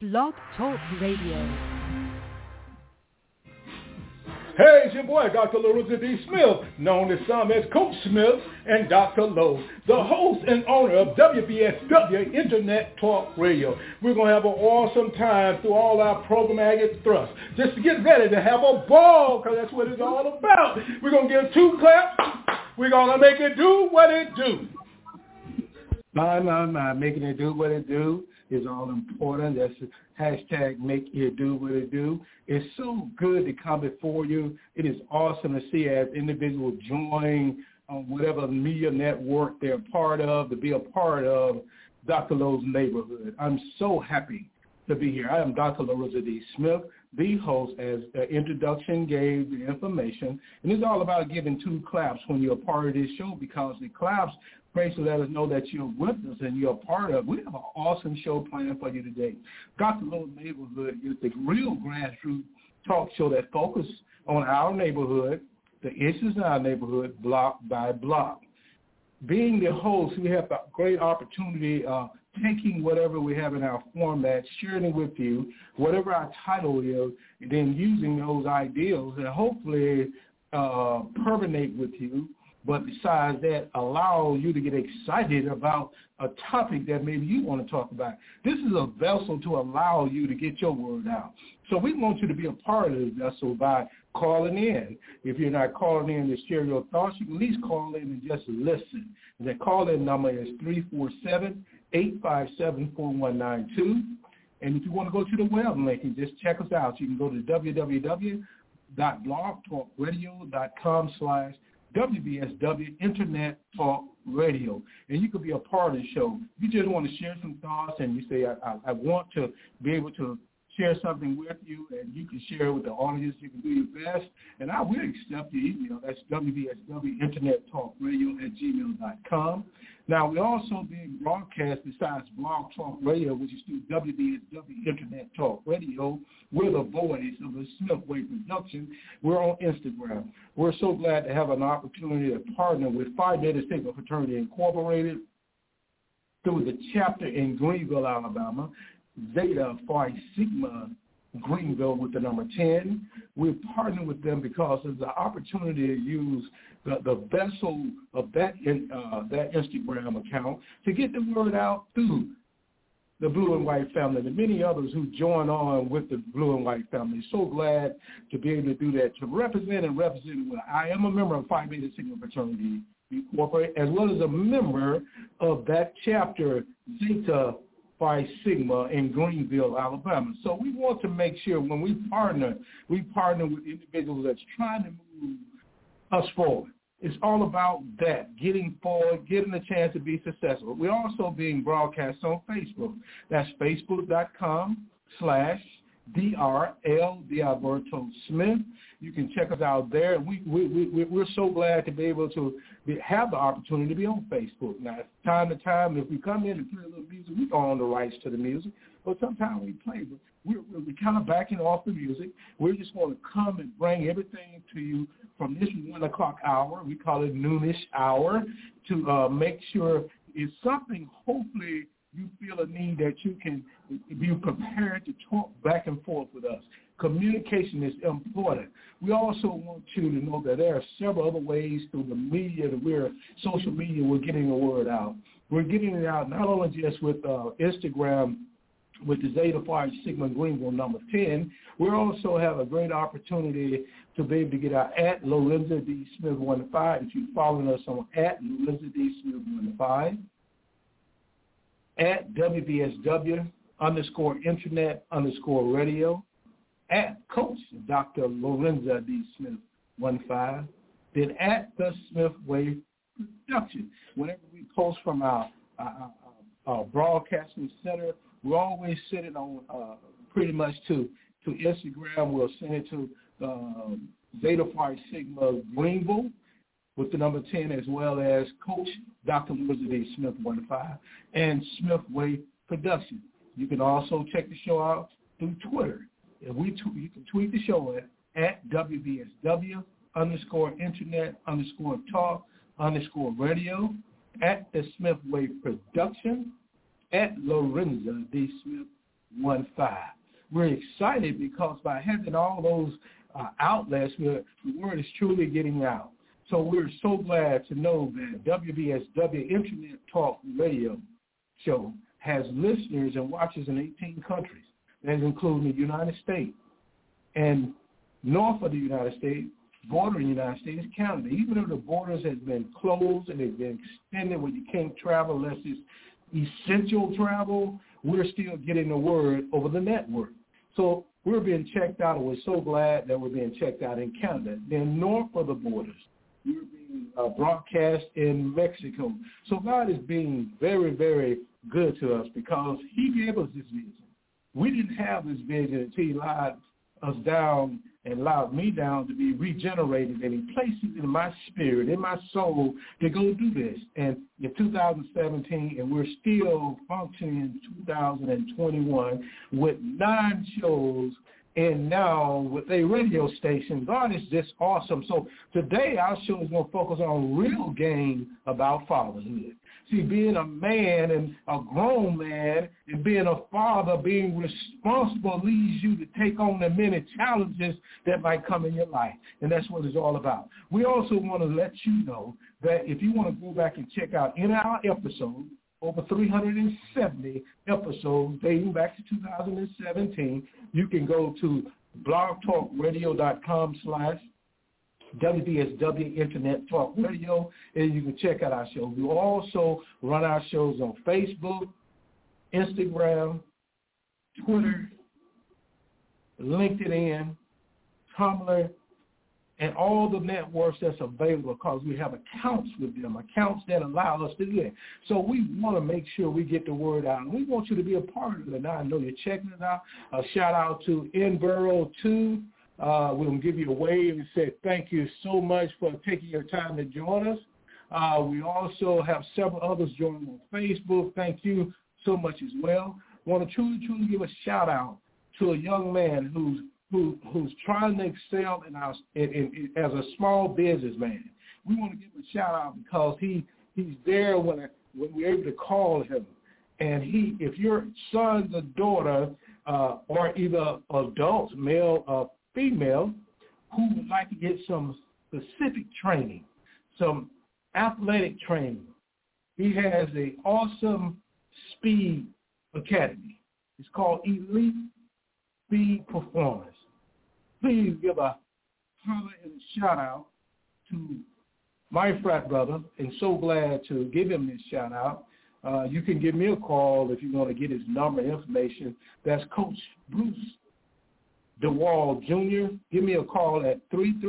Blog Talk Radio. Hey, it's your boy, Dr. Lorenzo D. Smith, known to some as Coach Smith and Dr. Lowe, the host and owner of WBSW Internet Talk Radio. We're going to have an awesome time through all our programmatic thrusts, just to get ready to have a ball, because that's what it's all about. We're going to give 2 claps. We're going to make it do what it do. Making it do what it do is all important. That's hashtag make it do what it do. It's so good to come before you. It is awesome to see as individuals join whatever media network they're part of, to be a part of Dr. Lowe's neighborhood. I'm so happy to be here. I am Dr. Lorenzo D. Smith, the host, as the introduction gave the information. And it's all about giving 2 claps when you're a part of this show, because the claps praise to let us know that you're with us and you're a part of. We have an awesome show planned for you today. Dr. Lowe's Neighborhood is the real grassroots talk show that focuses on our neighborhood, the issues in our neighborhood, block by block. Being the host, we have a great opportunity taking whatever we have in our format, sharing it with you, whatever our title is, and then using those ideals and hopefully permeate with you. But besides that, allow you to get excited about a topic that maybe you want to talk about. This is a vessel to allow you to get your word out. So we want you to be a part of this vessel by calling in. If you're not calling in to share your thoughts, you can at least call in and just listen. And the call-in number is 347-857-4192. And if you want to go to the web link and just check us out, you can go to www.blogtalkradio.com/WBSW Internet Talk Radio, and you could be a part of the show. You just want to share some thoughts, and you say, I want to be able to share something with you, and you can share it with the audience. You can do your best, and I will accept your email. That's WBSW Internet Talk Radio @gmail.com. Now, we're also being broadcast besides Blog Talk Radio, which is through WBSW Internet Talk Radio. We're the voice of the Smith Way production. We're on Instagram. We're so glad to have an opportunity to partner with Phi Beta Sigma Fraternity Incorporated through the chapter in Greenville, Alabama, Zeta Phi Sigma Greenville with the number 10. We're partnering with them because there's an opportunity to use the vessel of that Instagram account to get the word out through the Blue and White family, and many others who join on with the Blue and White family. So glad to be able to do that, to represent well. I am a member of Phi Beta Sigma Fraternity Incorporated, as well as a member of that chapter, Zeta Phi Sigma in Greenville, Alabama. So we want to make sure when we partner with individuals that's trying to move us forward. It's all about that, getting forward, getting a chance to be successful. We're also being broadcast on Facebook. That's facebook.com/DRL D'Alberto Smith. You can check us out there. We're so glad to be able to have the opportunity to be on Facebook. Now, time to time, if we come in and play a little music, we own the rights to the music. But sometimes we play, but we're kind of backing off the music. We're just going to come and bring everything to you from this 1 o'clock hour. We call it noonish hour, to make sure it's something, hopefully, you feel a need that you can be prepared to talk back and forth with us. Communication is important. We also want you to know that there are several other ways through the media, social media, we're getting the word out. We're getting it out not only just with Instagram, with the Zeta Phi Sigma Greenville number 10, we also have a great opportunity to be able to get our @Lorenzo D. Smith 15. If you're following us on @Lorenzo D. Smith 15, @WBSW_Internet_Radio, @Coach Dr. Lorenzo D. Smith 15, then @The Smith Way Production. Whenever we post from our broadcasting center, we always send it on pretty much to Instagram. We'll send it to Zeta Phi Sigma Greenville with the number 10, as well as Coach Dr. Lorenzo D. Smith 15 and Smith Way Production. You can also check the show out through Twitter. And you can tweet the show at WBSW_Internet_Talk_Radio, @The Smith Way Production, @Lorenzo D. Smith We're excited because by having all those outlets, the word is truly getting out. So we're so glad to know that WBSW Internet Talk Radio Show has listeners and watchers in 18 countries, that including the United States. And north of the United States, bordering the United States, Canada. Even though the borders have been closed and they've been extended where you can't travel unless it's essential travel, we're still getting the word over the network. So we're being checked out, and we're so glad that we're being checked out in Canada. Then north of the borders, we're being broadcast in Mexico. So God is being very, very good to us because he gave us this vision. We didn't have this vision until he allowed us down and allowed me down to be regenerated, and he placed it in my spirit, in my soul, to go do this. And in 2017, and we're still functioning in 2021 with 9 shows, and now with a radio station. God is just awesome. So today our show is going to focus on real game about fatherhood. See, being a man and a grown man and being a father, being responsible leads you to take on the many challenges that might come in your life. And that's what it's all about. We also want to let you know that if you want to go back and check out any of our episodes, over 370 episodes dating back to 2017, you can go to blogtalkradio.com/WBSW Internet Talk Radio, and you can check out our show. We also run our shows on Facebook, Instagram, Twitter, LinkedIn, Tumblr, and all the networks that's available because we have accounts with them, accounts that allow us to do that. So we want to make sure we get the word out, and we want you to be a part of it. Now I know you're checking it out. A shout-out to Enboro 2. We're going to give you a wave and say thank you so much for taking your time to join us. We also have several others joining on Facebook. Thank you so much as well. I want to truly give a shout-out to a young man who's trying to excel as a small businessman. We want to give him a shout-out because he's there when we're able to call him. And if your son or daughter or either adults, male or female, who would like to get some specific training, some athletic training, he has an awesome speed academy. It's called Elite Speed Performance. Please give a holler and a shout-out to my frat brother, and so glad to give him this shout-out. You can give me a call if you want to get his number and information. That's Coach Bruce DeWall Jr. Give me a call at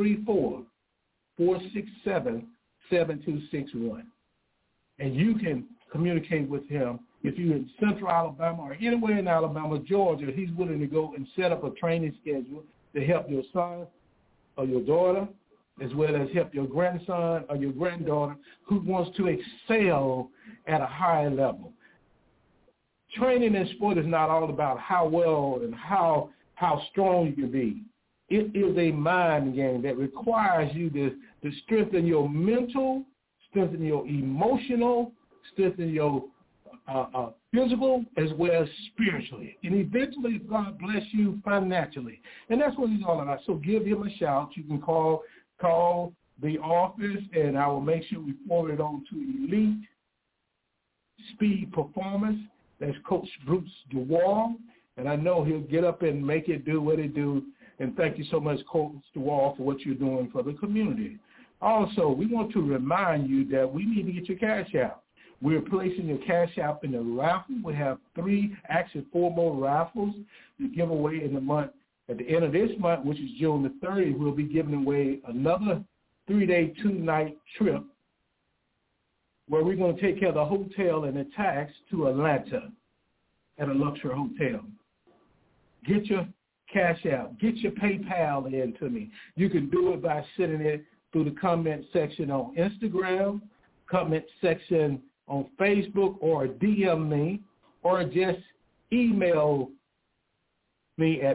334-467-7261. And you can communicate with him. If you're in Central Alabama or anywhere in Alabama, Georgia, he's willing to go and set up a training schedule to help your son or your daughter, as well as help your grandson or your granddaughter who wants to excel at a higher level. Training in sport is not all about how well and how strong you can be. It is a mind game that requires you to strengthen your mental, strengthen your emotional, strengthen your physical as well as spiritually. And eventually God bless you financially. And that's what he's all about. So give him a shout. You can call the office, and I will make sure we forward it on to Elite Speed Performance. That's Coach Bruce DeWall. And I know he'll get up and make it do what it do. And thank you so much, Coach DeWall, for what you're doing for the community. Also, we want to remind you that we need to get your cash out. We're placing your cash out in the raffle. We have 4 more raffles to give away in the month. At the end of this month, which is June the 30th, we'll be giving away another 3-day, 2-night trip where we're going to take care of the hotel and the tax to Atlanta at a luxury hotel. Get your cash out. Get your PayPal in to me. You can do it by sending it through the comment section on Instagram, comment section on Facebook, or DM me, or just email me at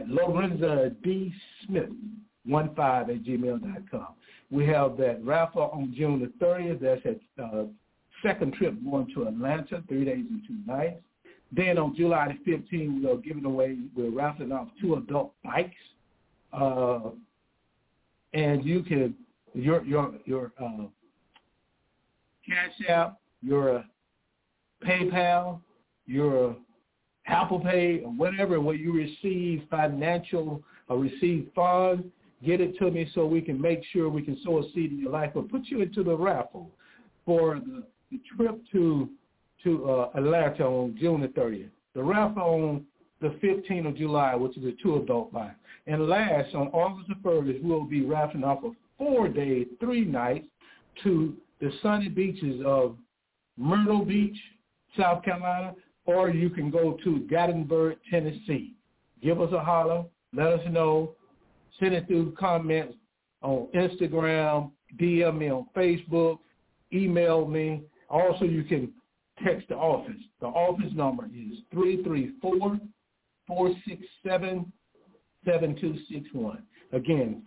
LorenzaDSmith15@gmail.com. We have that raffle on June the 30th. That's at second trip going to Atlanta, 3 days and 2 nights. Then on July the 15th, we're giving away, we're raffling off 2 adult bikes. And you can, your Cash App, your PayPal, your Apple Pay, or whatever, where you receive financial or receive funds, get it to me so we can make sure we can sow a seed in your life or put you into the raffle for the trip to Atlanta on June the 30th. The raffle on the 15th of July, which is a 2 adult bike. And last, on August the 1st, we'll be raffling off a 4-day, 3 nights to the sunny beaches of Myrtle Beach, South Carolina, or you can go to Gatlinburg, Tennessee. Give us a holler. Let us know. Send it through comments on Instagram, DM me on Facebook, email me. Also, you can text the office. The office number is 334-467-7261. Again,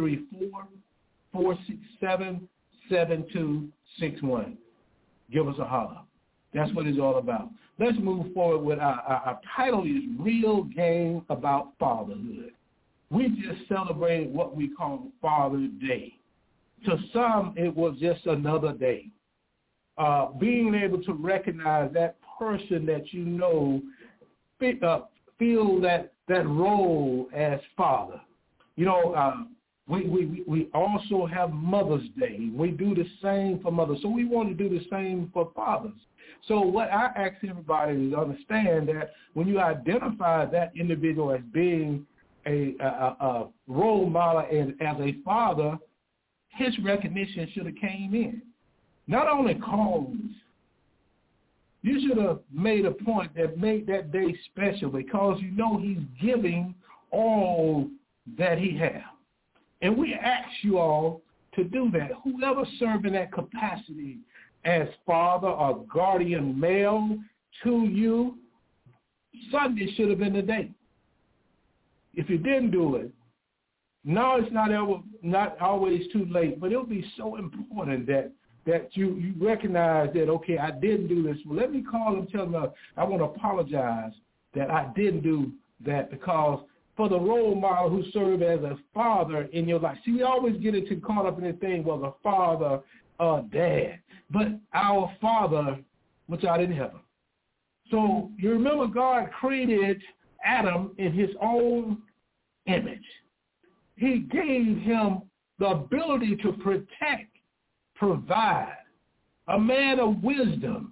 334-467-7261. Give us a holler. That's what it's all about. Let's move forward with our title is Real Game About Fatherhood. We just celebrated what we call Father's Day. To some, it was just another day. Being able to recognize that person that you know feel that role as father. You know, we also have Mother's Day. We do the same for mothers. So we want to do the same for fathers. So what I ask everybody is to understand that when you identify that individual as being a role model and as a father, his recognition should have came in. Not only cause, you should have made a point that made that day special because you know he's giving all that he has. And we ask you all to do that. Whoever served in that capacity as father or guardian male to you, Sunday should have been the day. If you didn't do it, no, it's not always too late, but it'll be so important that you recognize that, okay, I didn't do this. Well, let me call and tell them I want to apologize that I didn't do that because for the role model who served as a father in your life. See, we always get caught up in the thing, well, the father or dad, but our Father, which art in heaven. So you remember God created Adam in his own image. He gave him the ability to protect, provide, a man of wisdom,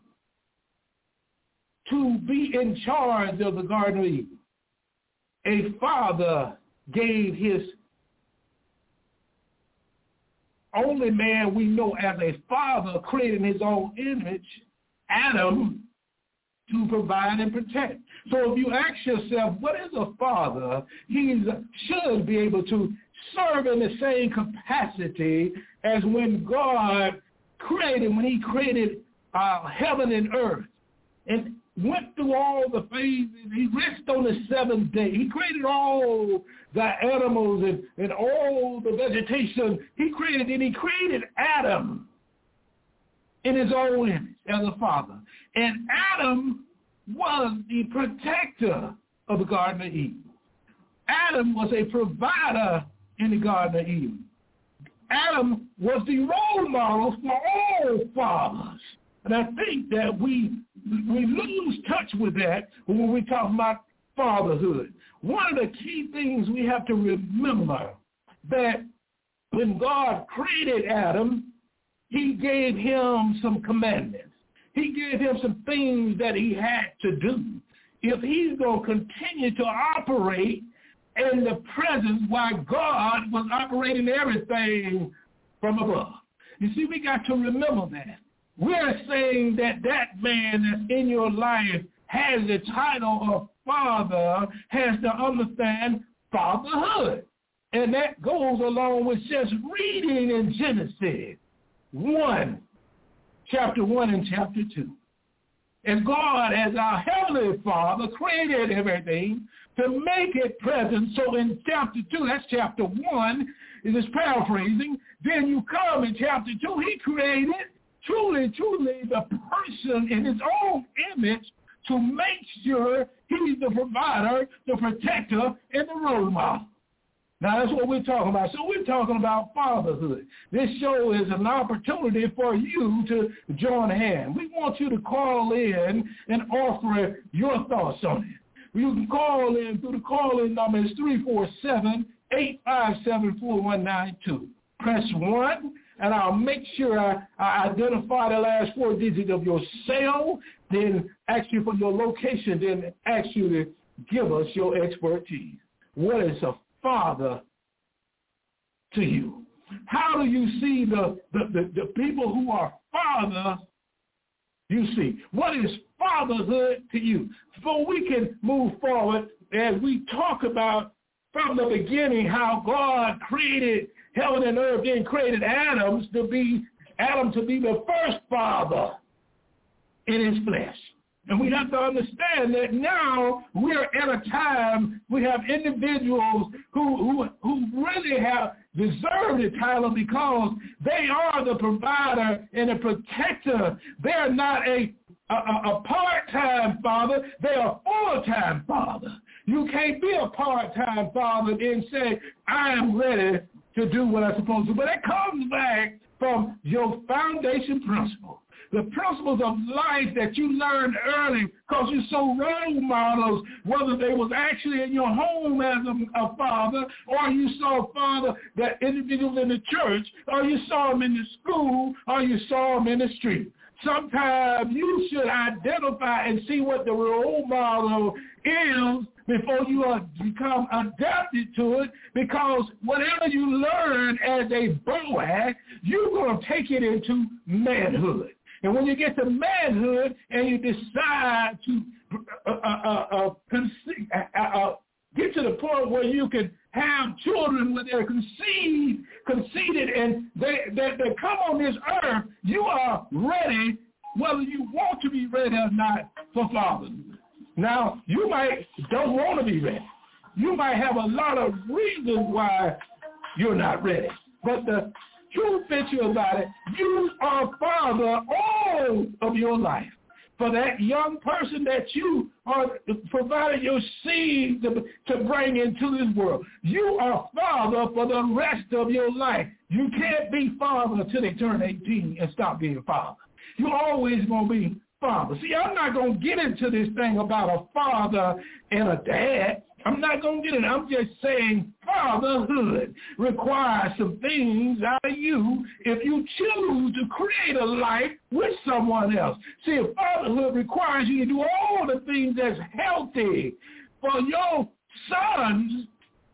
to be in charge of the Garden of Eden. A father gave his only man we know as a father, created in his own image, Adam, to provide and protect. So if you ask yourself, what is a father? He should be able to serve in the same capacity as when God created, when he created heaven and earth and went through all the phases. He rested on the 7th day. He created all the animals and all the vegetation. He created Adam in his own image as a father. And Adam was the protector of the Garden of Eden. Adam was a provider in the Garden of Eden. Adam was the role model for all fathers. And I think that we lose touch with that when we talk about fatherhood. One of the key things we have to remember that when God created Adam, he gave him some commandments. He gave him some things that he had to do if he's going to continue to operate in the presence while God was operating everything from above. You see, we got to remember that. We're saying that man that's in your life has the title of father, has to understand fatherhood. And that goes along with just reading in Genesis 1, chapter 1 and chapter 2. And God, as our heavenly Father, created everything to make it present. So in chapter 2, that's chapter 1, it is paraphrasing. Then you come in chapter 2, he created truly the person in his own image to make sure he's the provider, the protector, and the role model. Now, that's what we're talking about. So we're talking about fatherhood. This show is an opportunity for you to join hands. We want you to call in and offer your thoughts on it. You can call in through the call-in number. It's 347-857-4192. Press 1, and I'll make sure I identify the last 4 digits of your cell, then ask you for your location, then ask you to give us your expertise. What is a father to you? How do you see the people who are father you see? What is fatherhood to you? Before we can move forward, as we talk about from the beginning how God created heaven and earth, then created Adam to be the first father in his flesh. And we have to understand that now we're at a time we have individuals who really have deserved the title because they are the provider and the protector. They're not a part-time father. They are a full-time father. You can't be a part-time father and say, I am ready to do what I'm supposed to. But it comes back from your foundation principle. The principles of life that you learned early because you saw role models, whether they was actually in your home as a father, or you saw a father, that individuals in the church, or you saw them in the school, or you saw them in the street. Sometimes you should identify and see what the role model is before you become adapted to it, because whatever you learn as a boy, you're going to take it into manhood. And when you get to manhood and you decide to get to the point where you can have children where they're conceited and they come on this earth, you are ready, whether you want to be ready or not, for fatherhood. Now, you might don't want to be ready. You might have a lot of reasons why you're not ready. But the true picture about it, you are father all of your life. For that young person that you are providing your seed to bring into this world. You are father for the rest of your life. You can't be father until they turn 18 and stop being father. You're always going to be father. See, I'm not going to get into this thing about a father and a dad. I'm not going to get it. I'm just saying fatherhood requires some things out of you if you choose to create a life with someone else. See, fatherhood requires you to do all the things that's healthy for your sons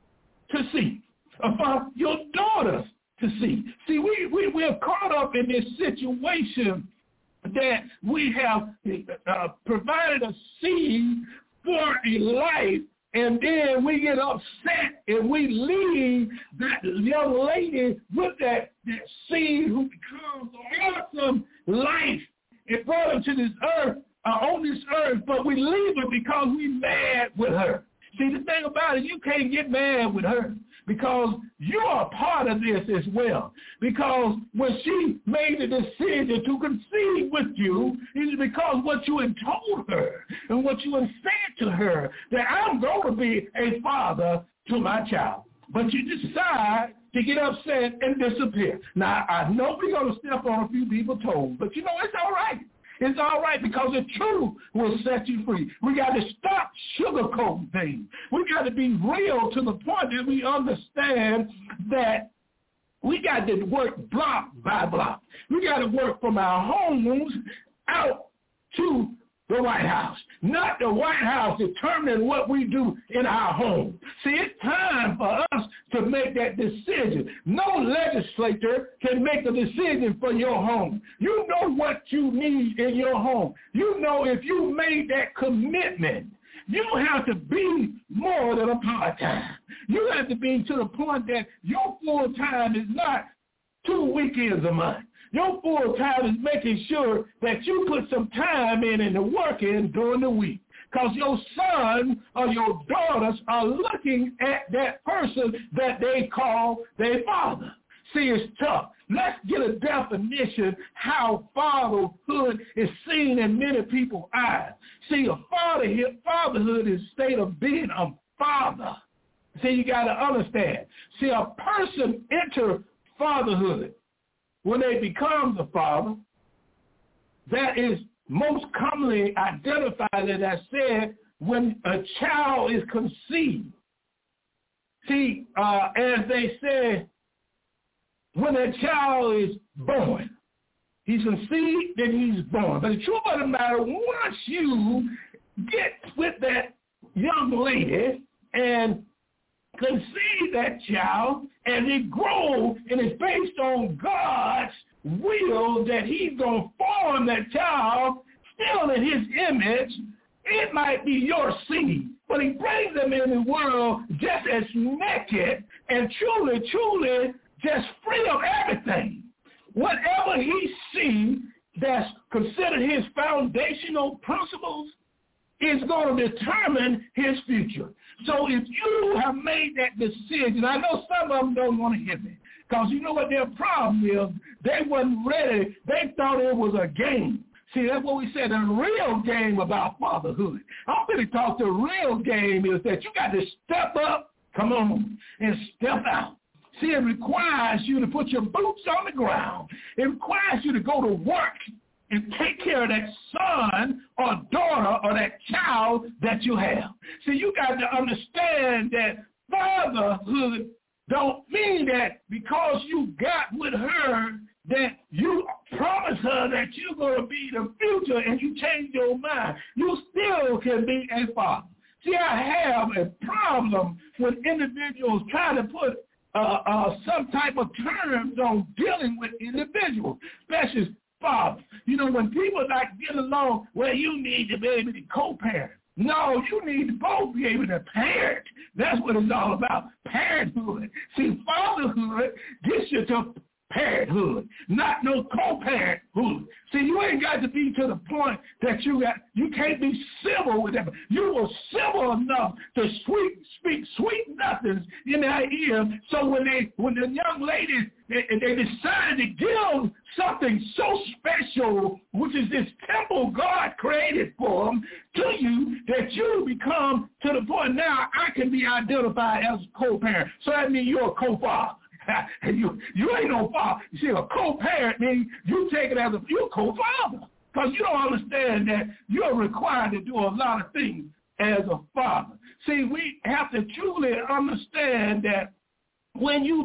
to see, or for your daughters to see. See, we're caught up in this situation that we have provided a seed for a life, and then we get upset and we leave that young lady with that seed who becomes an awesome life and brought her to this earth, on this earth, but we leave her because we're mad with her. See, the thing about it, you can't get mad with her because you're a part of this as well. Because when she made the decision to conceive with you, it's because what you had told her and what you had said to her, that I'm going to be a father to my child. But you decide to get upset and disappear. Now, I know we're going to step on a few people's toes, but you know, it's all right. It's all right because the truth will set you free. We got to stop sugarcoating things. We got to be real to the point that we understand that we got to work block by block. We got to work from our homes out to the White House, not the White House determining what we do in our home. See, it's time for us to make that decision. No legislator can make a decision for your home. You know what you need in your home. You know if you made that commitment, you have to be more than a part-time. You have to be to the point that your full-time is not 2 weekends a month. Your full time is making sure that you put some time in the work in during the week. Because your son or your daughters are looking at that person that they call their father. See, it's tough. Let's get a definition how fatherhood is seen in many people's eyes. See, fatherhood is a state of being a father. See, you got to understand. See, a person enters fatherhood when they become the father. That is most commonly identified, as I said, when a child is conceived. See, as they say, when a child is born, he's conceived, then he's born. But the truth of the matter, once you get with that young lady and conceive that child, and it grows, and it's based on God's will that he's going to form that child still in his image, it might be your seed. But he brings them in the world just as naked and truly, truly just free of everything. Whatever he sees that's considered his foundational principles is going to determine his future. So if you have made that decision, I know some of them don't want to hear me, because you know what their problem is? They wasn't ready. They thought it was a game. See, that's what we said, the real game about fatherhood. I'm going to talk, the real game is that you got to step up, come on, and step out. See, it requires you to put your boots on the ground. It requires you to go to work and take care of that son or daughter or that child that you have. See, you got to understand that fatherhood don't mean that because you got with her that you promise her that you're going to be the future and you change your mind. You still can be a father. See, I have a problem when individuals try to put some type of terms on dealing with individuals, especially fathers. You know, when people not get along, well, you need to be able to co-parent. No, you need to both be able to parent. That's what it's all about, parenthood. See, fatherhood gets you to parenthood, not no co-parenthood. See, you ain't got to be to the point that you can't be civil with them. You were civil enough to speak sweet nothings in their ear. So when the young ladies, they decided to give something so special, which is this temple God created for them, to you, that you become to the point now I can be identified as a co-parent. So that means you're a co-father. You ain't no father. You see, a co-parent means you take it as you're a co-father. Because you don't understand that you're required to do a lot of things as a father. See, we have to truly understand that when you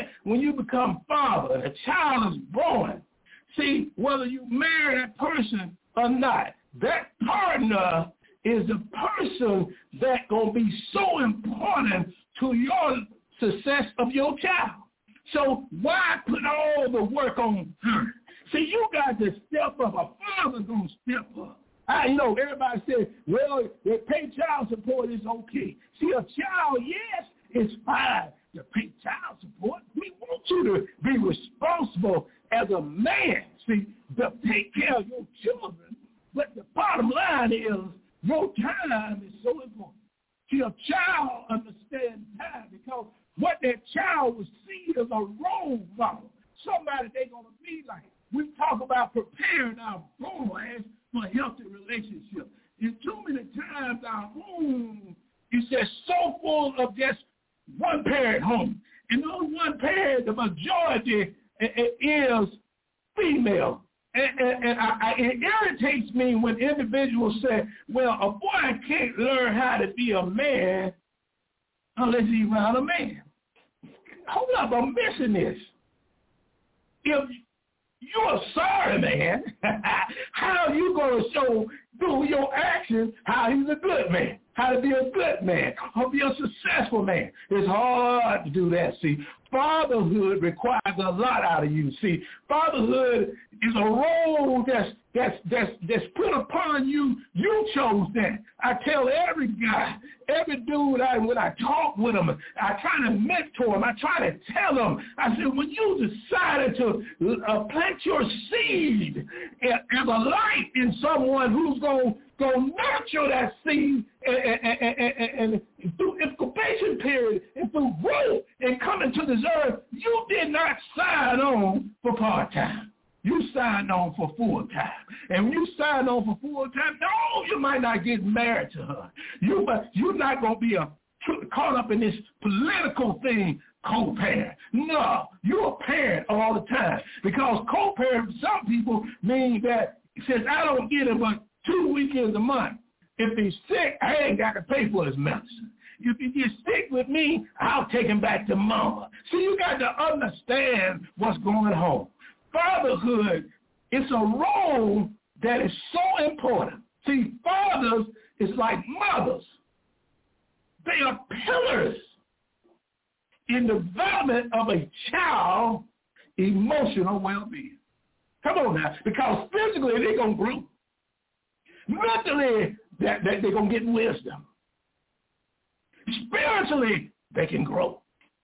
become father, and a child is born, see, whether you marry that person or not, that partner is the person that's going to be so important to your success of your child. So why put all the work on her? See, you got to step up. A father's going to step up. Everybody says, well, they pay child support is okay. See, a child, yes, it's fine to pay child support. We want you to be responsible as a man, see, to take care of your children. But the bottom line is your time is so important. See, a child understands time because what that child will see is a role model, somebody they're going to be like. We talk about preparing our boys for a healthy relationship. And too many times our home is just so full of just one-parent home. And those one parent, the majority is female. And it irritates me when individuals say, well, a boy can't learn how to be a man unless he's around a man. Hold up, I'm missing this. If you're a sorry man, how are you going to show through your actions how he's a good man, how to be a good man, how to be a successful man? It's hard to do that, see. Fatherhood requires a lot out of you, see. Fatherhood is a role that's put upon you. You chose that. I tell every guy, every dude, when I talk with him, I try to mentor him. I try to tell him. I said, when you decided to plant your seed as a light in someone who's going to nurture that seed and through incubation period and through growth and coming to this earth, you did not sign on for part-time. You sign on for full-time. And when you sign on for full-time, no, you might not get married to her. You're not going to be caught up in this political thing, co-parent. No, you're a parent all the time. Because co-parent, some people mean that since I don't get it but 2 weekends a month, if he's sick, I ain't got to pay for his medicine. If he gets sick with me, I'll take him back to mama. See, you got to understand what's going on. Fatherhood is a role that is so important. See, fathers is like mothers. They are pillars in the development of a child's emotional well-being. Come on now, because physically they're going to grow. Mentally, they're going to get wisdom. Spiritually, they can grow.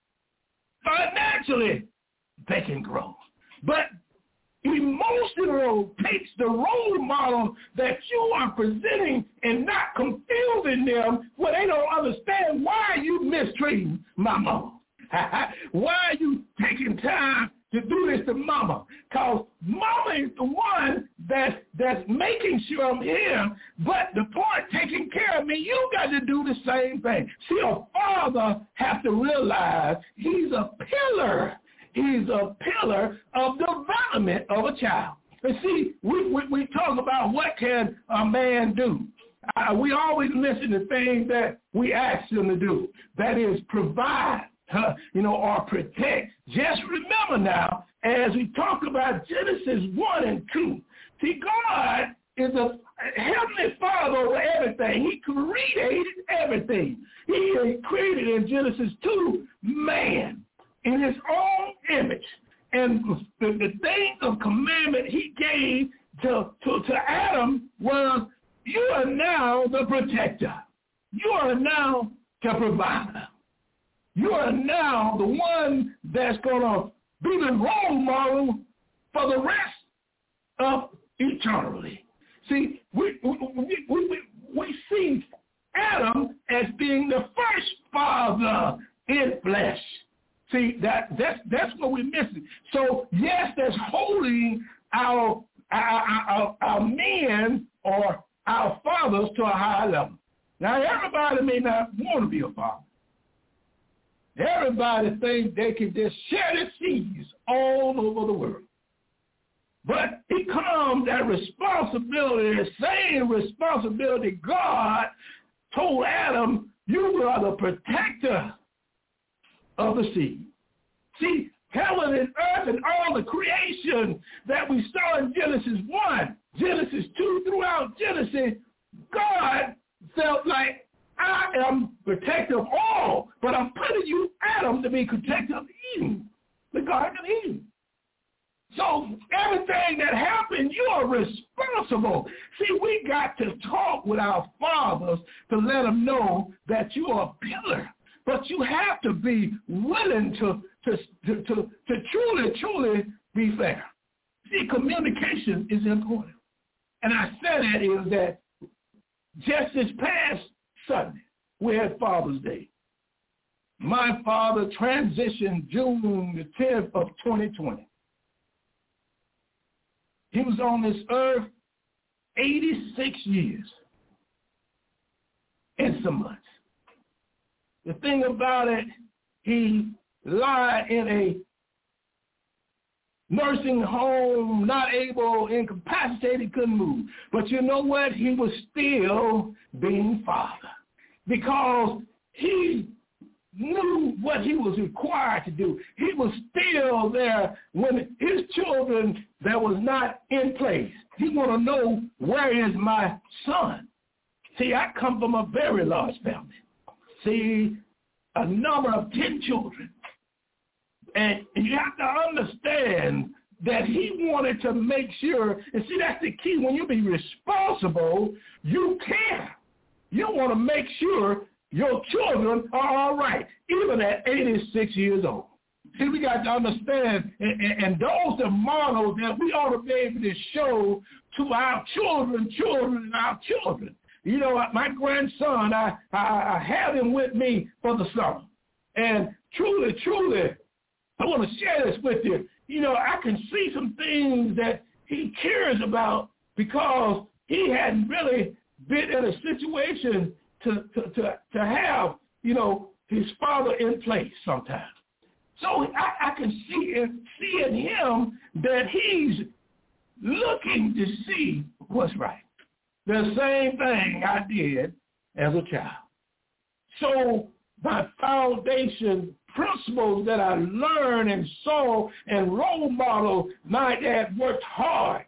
Financially, they can grow. But emotional takes the role model that you are presenting and not confusing them when they don't understand why you mistreating my mama. Why are you taking time to do this to mama? Because mama is the one that's making sure I'm here, but the part taking care of me, you got to do the same thing. See, a father has to realize he's a pillar. He's a pillar of development of a child. And see, we talk about what can a man do. We always listen to things that we ask them to do. That is provide, or protect. Just remember now, as we talk about Genesis 1 and 2, see, God is a heavenly father over everything. He created everything. He created in Genesis 2 man in his own image. And the things of commandment he gave to Adam was, you are now the protector. You are now the provider. You are now the one that's going to be the role model for the rest of eternity. See, we see Adam as being the first father in flesh. See, that's what we're missing. So, yes, that's holding our men or our fathers to a high level. Now, everybody may not want to be a father. Everybody thinks they can just share the seas all over the world. But it comes that responsibility, the same responsibility God told Adam, you are the protector of the seed. See, heaven and earth and all the creation that we saw in Genesis 1, Genesis 2, throughout Genesis, God felt like, I am protector of all, but I'm putting you, Adam, to be protector of Eden, the Garden of Eden. So everything that happened, you are responsible. See, we got to talk with our fathers to let them know that you are a pillar. But you have to be willing to truly be fair. See, communication is important. And I said that is that just this past Sunday, we had Father's Day. My father transitioned June the 10th of 2020. He was on this earth 86 years and some months. The thing about it, he lied in a nursing home, not able, incapacitated, couldn't move. But you know what? He was still being father because he knew what he was required to do. He was still there when his children that was not in place. He want to know, where is my son? See, I come from a very large family. See, a number of 10 children. And you have to understand that he wanted to make sure, and see, that's the key. When you be responsible, you care. You want to make sure your children are all right, even at 86 years old. See, we got to understand, and those are models that we ought to be able to show to our children, and our children. You know, my grandson, I have him with me for the summer. And truly, I want to share this with you. I can see some things that he cares about because he hadn't really been in a situation to have, his father in place sometimes. So I can see in him that he's looking to see what's right. The same thing I did as a child. So my foundation principles that I learned and saw and role model, my dad worked hard,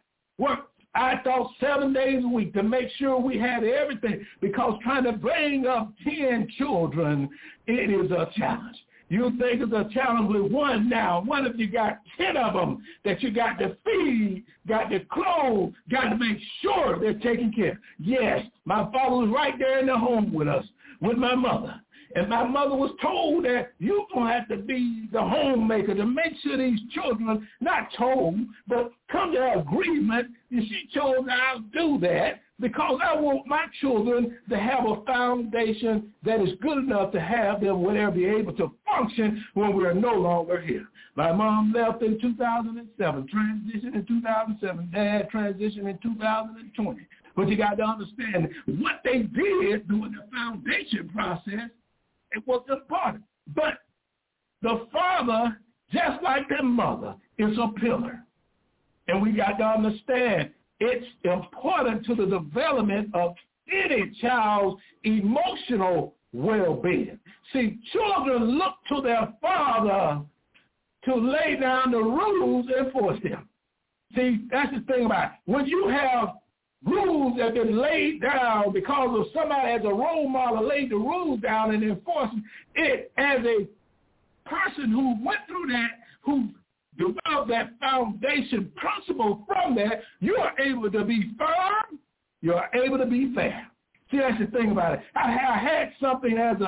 I thought 7 days a week to make sure we had everything, because trying to bring up 10 children, it is a challenge. You think it's a challenge with one now. What if you got 10 of them that you got to feed, got to clothe, got to make sure they're taken care of? Yes, my father was right there in the home with us, with my mother. And my mother was told that you're going to have to be the homemaker to make sure these children, not told, but come to an agreement. And she chose I'll do that because I want my children to have a foundation that is good enough to have them when they'll be able to function when we're no longer here. My mom left in 2007, transitioned in 2007. Dad transitioned in 2020. But you got to understand what they did during the foundation process. It was important. But the father, just like their mother, is a pillar. And we got to understand it's important to the development of any child's emotional well-being. See, children look to their father to lay down the rules and enforce them. See, that's the thing about it. When you have rules that have been laid down because of somebody as a role model laid the rules down and enforced it, as a person who went through that, who developed that foundation principle from that, you are able to be firm, you are able to be fair. See, that's the thing about it. I had something as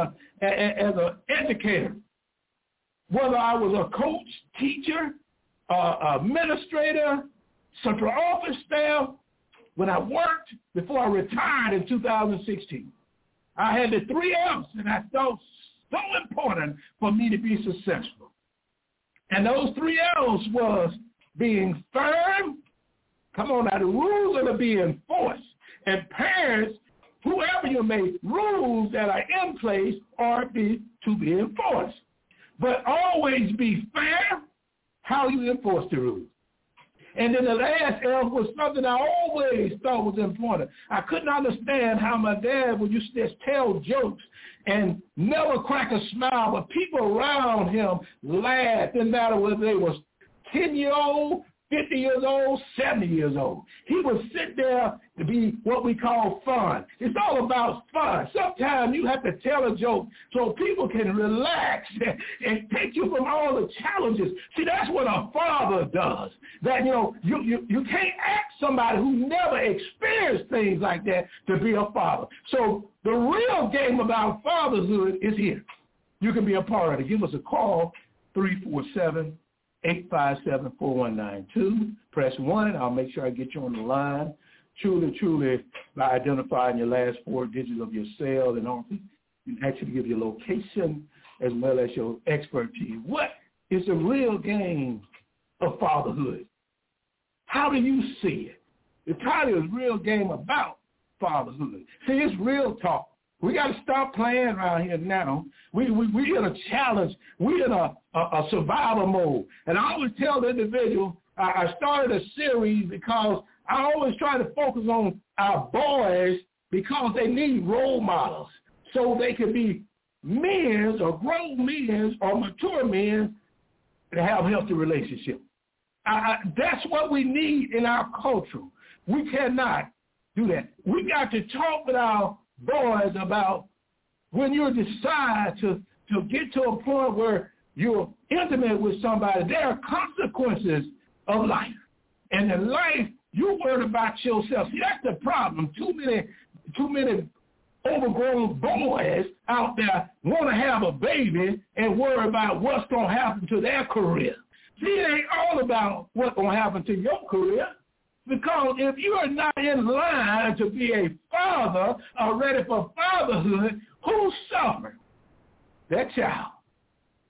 an educator, whether I was a coach, teacher, administrator, central office staff. When I worked, before I retired in 2016, I had the 3 F's, and I felt so important for me to be successful. And those 3 L's was being firm. Come on now, the rules are to be enforced. And parents, whoever you make, rules that are in place are to be enforced. But always be fair how you enforce the rules. And then the last L was something I always thought was important. I couldn't understand how my dad would used to just tell jokes and never crack a smile, but people around him laughed. Didn't matter whether they was 10-year-old, 50 years old, 70 years old. He would sit there to be what we call fun. It's all about fun. Sometimes you have to tell a joke so people can relax and take you from all the challenges. See, that's what a father does. That, you can't ask somebody who never experienced things like that to be a father. So the real game about fatherhood is here. You can be a part of it. Give us a call, 347-857-4192. Press 1. I'll make sure I get you on the line. Truly, by identifying your last 4 digits of your cell and all, and actually give your location as well as your expertise. What is the real game of fatherhood? How do you see it? The title is Real Game About Fatherhood. See, it's real talk. We got to stop playing around here now. We're in a challenge. We're in a survival mode. And I always tell the individual, I started a series because I always try to focus on our boys because they need role models so they can be men or grown men or mature men to have healthy relationships. That's what we need in our culture. We cannot do that. We got to talk with our boys about when you decide to get to a point where you're intimate with somebody, there are consequences of life. And in life, you worry about yourself. See, that's the problem. Too many overgrown boys out there want to have a baby and worry about what's going to happen to their career. See, it ain't all about what's going to happen to your career. Because if you are not in line to be a father or ready for fatherhood, who's suffering? That child.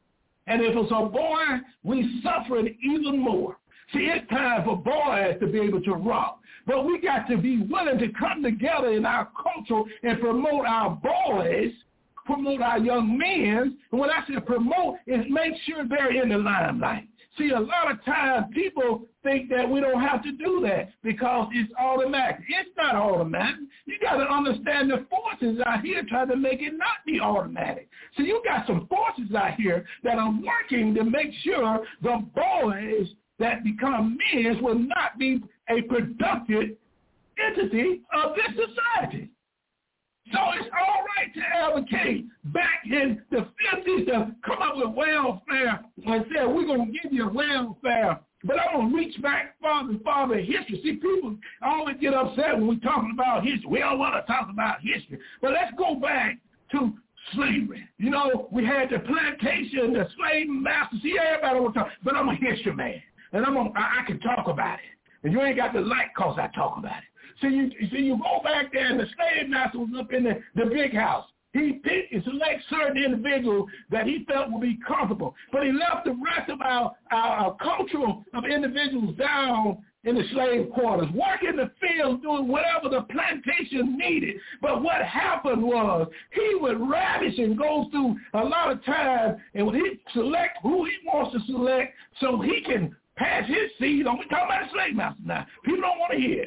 And if it's a boy, we suffering even more. See, it's time for boys to be able to rock. But we got to be willing to come together in our culture and promote our boys, promote our young men. And when I say promote, is make sure they're in the limelight. See, a lot of times people think that we don't have to do that because it's automatic. It's not automatic. You got to understand the forces out here trying to make it not be automatic. So you got some forces out here that are working to make sure the boys that become men will not be a productive entity of this society. So it's all right to advocate back in the 50s to come up with welfare and say, we're going to give you welfare. But I'm going to reach back farther in history. See, people always get upset when we're talking about history. We don't want to talk about history. But let's go back to slavery. You know, we had the plantation, the slave masters. See, everybody want to talk, but I'm a history man. And I can talk about it. And you ain't got to like because I talk about it. So you go back there, and the slave master was up in the big house. He picked and select certain individuals that he felt would be comfortable. But he left the rest of our culture of individuals down in the slave quarters, working the fields, doing whatever the plantation needed. But what happened was he would ravish and go through a lot of time, and he select who he wants to select so he can pass his seed on. We're talking about the slave master now. People don't want to hear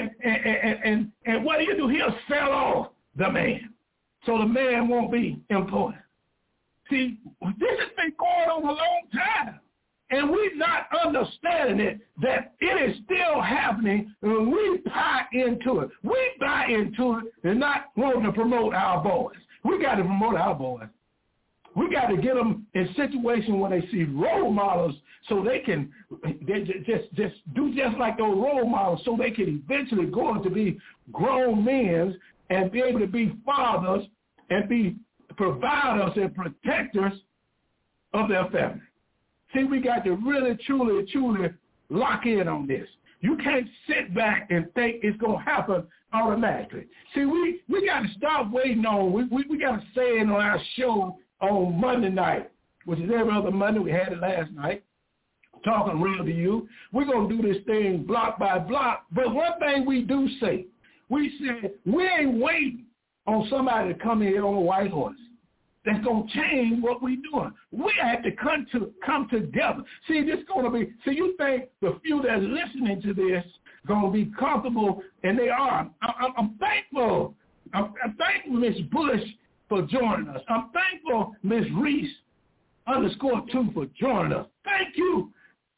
it. And what he'll do, he'll sell off the man. So the man won't be important. See, this has been going on a long time. And we're not understanding it, that it is still happening, and we buy into it. We buy into it and not wanting to promote our boys. We got to promote our boys. We got to get them in situations where they see role models so they can just do just like those role models so they can eventually go on to be grown men and be able to be fathers and be providers and protectors of their family. See, we got to really, truly lock in on this. You can't sit back and think it's going to happen automatically. See, we got to stop waiting on, we got to say it on our show on Monday night, which is every other Monday. We had it last night, talking real to you. We're going to do this thing block by block. But one thing we do say, we said we ain't waiting on somebody to come in on a white horse that's going to change what we're doing. We have to come together. See, this going to be, see, you think the few that's listening to this going to be comfortable, and they are. I'm thankful. I'm thankful, Miss Bush, for joining us. I'm thankful, Ms. Reese _2 for joining us. Thank you.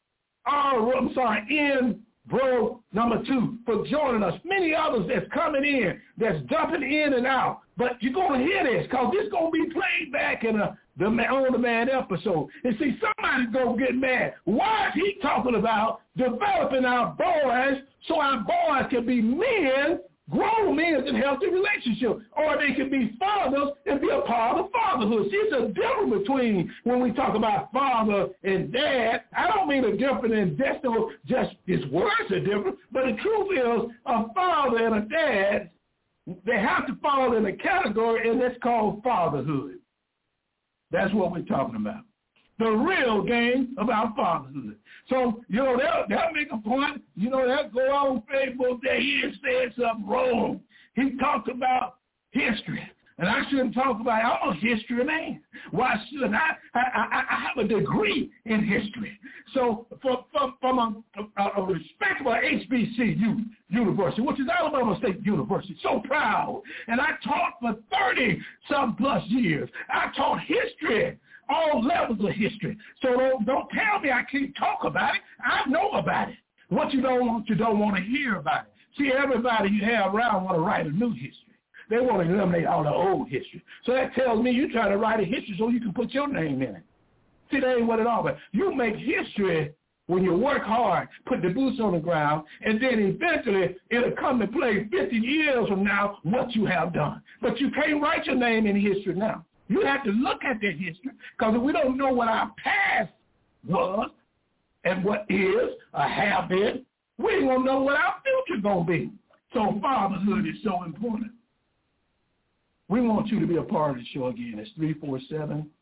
N Bro number 2 for joining us. Many others that's coming in, that's jumping in and out. But you're going to hear this because this is going to be played back in the on-demand episode. And see, somebody's going to get mad. Why is he talking about developing our boys so our boys can be men, grown men in healthy relationships, or they can be fathers and be a part of fatherhood. See, it's a difference between when we talk about father and dad. I don't mean a difference in just his words are different, but the truth is a father and a dad, they have to fall in a category, and that's called fatherhood. That's what we're talking about. The real game about fatherhood. So, you know, they'll make a point. You know, they'll go on Facebook that he has said something wrong. He talked about history. And I shouldn't talk about it. I'm a history man. Why shouldn't I? I have a degree in history. So from a respectable HBCU university, which is Alabama State University, so proud. And I taught for 30-some plus years. I taught history, all levels of history. So don't tell me I can't talk about it. I know about it. What you don't want to hear about it. See, everybody you have around want to write a new history. They want to eliminate all the old history. So that tells me you're trying to write a history so you can put your name in it. See, that ain't what it all about. You make history when you work hard, put the boots on the ground, and then eventually it'll come to play 50 years from now what you have done. But you can't write your name in history now. You have to look at that history, because if we don't know what our past was and what is or have been, we ain't going to know what our future going to be. So fatherhood is so important. We want you to be a part of the show again. It's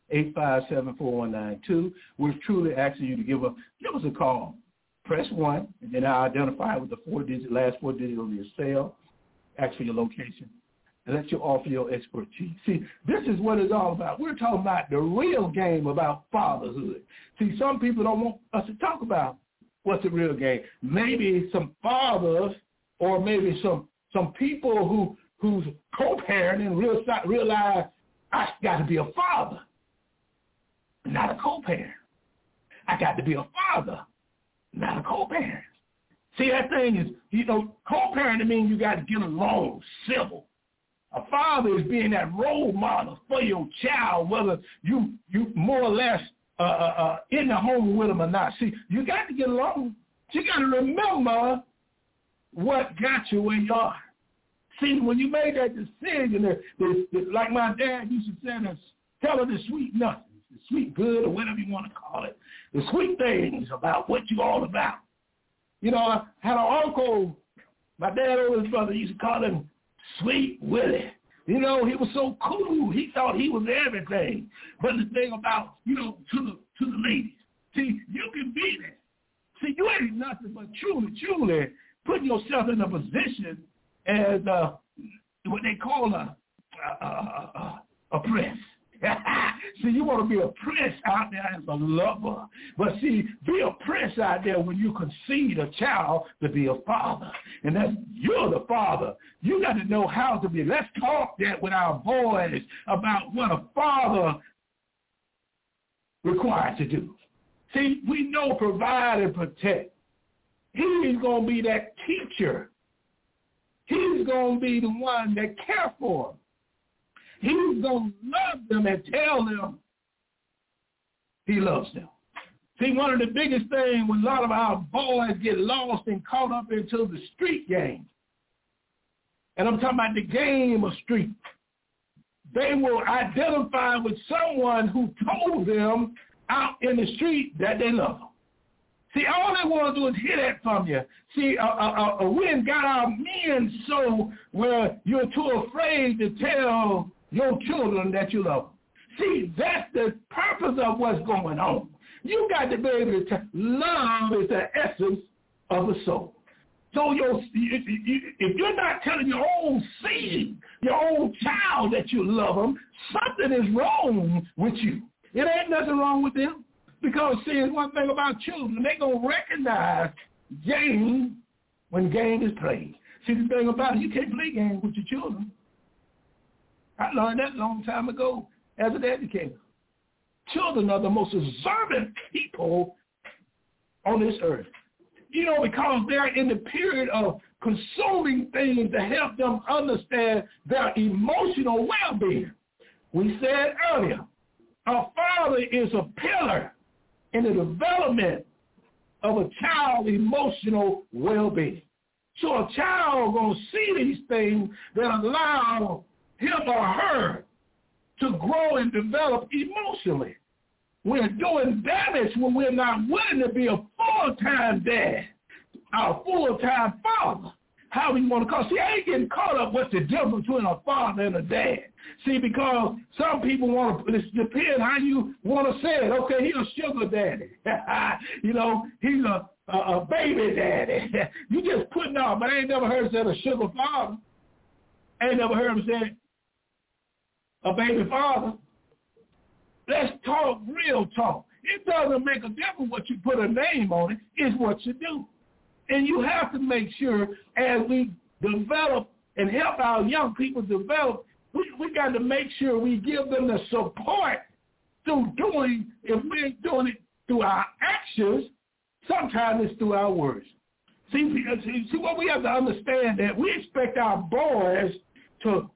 857-4192. We're truly asking you to give us a call. Press 1, and then I'll identify with the last four digits of your cell, ask for your location, and let you offer your expertise. See, this is what it's all about. We're talking about the real game about fatherhood. See, some people don't want us to talk about what's the real game. Maybe some fathers or maybe some people who's co-parenting realize I got to be a father, not a co-parent. I got to be a father, not a co-parent. See, that thing is, co-parenting means you got to get along, civil. A father is being that role model for your child, whether you more or less in the home with them or not. See, you got to get along. You got to remember what got you where you are. See, when you made that decision, like my dad used to say, tell her the sweet nothings, the sweet good or whatever you want to call it, the sweet things about what you all about. I had an uncle, my dad or his brother used to call him Sweet Willie. He was so cool. He thought he was everything. But the thing about, to the ladies, see, you can be that. See, you ain't nothing but truly putting yourself in a position as what they call a prince. See, you want to be a prince out there as a lover. But see, be a prince out there when you conceive a child to be a father. And you're the father. You got to know how to be. Let's talk that with our boys about what a father required to do. See, we know provide and protect. He's going to be that teacher. He's going to be the one that cares for them. He's going to love them and tell them he loves them. See, one of the biggest things when a lot of our boys get lost and caught up into the street game, and I'm talking about the game of street, they will identify with someone who told them out in the street that they love them. See, all they want to do is hear that from you. See, we ain't got our men so where you're too afraid to tell your children that you love them. See, that's the purpose of what's going on. You got to be able to love is the essence of the soul. So if you're not telling your own seed, your own child that you love them, something is wrong with you. It ain't nothing wrong with them. Because, see, it's one thing about children. They're going to recognize game when game is played. See, the thing about it, you can't play games with your children. I learned that a long time ago as an educator. Children are the most observant people on this earth. Because they're in the period of consuming things to help them understand their emotional well-being. We said earlier, a father is a pillar in the development of a child's emotional well-being. So a child going to see these things that allow him or her to grow and develop emotionally. We're doing damage when we're not willing to be a full-time dad, a full-time father. How we want to call. See, I ain't getting caught up what's the difference between a father and a dad. See, because some people want to, it depends how you want to say it. Okay, he's a sugar daddy. He's a baby daddy. You just putting out, but I ain't never heard said a sugar father. I ain't never heard him say a baby father. Let's talk real talk. It doesn't make a difference what you put a name on it. It's what you do. And you have to make sure as we develop and help our young people develop, we got to make sure we give them the support through doing, if we ain't doing it through our actions, sometimes it's through our words. See what we have to understand that we expect our boys to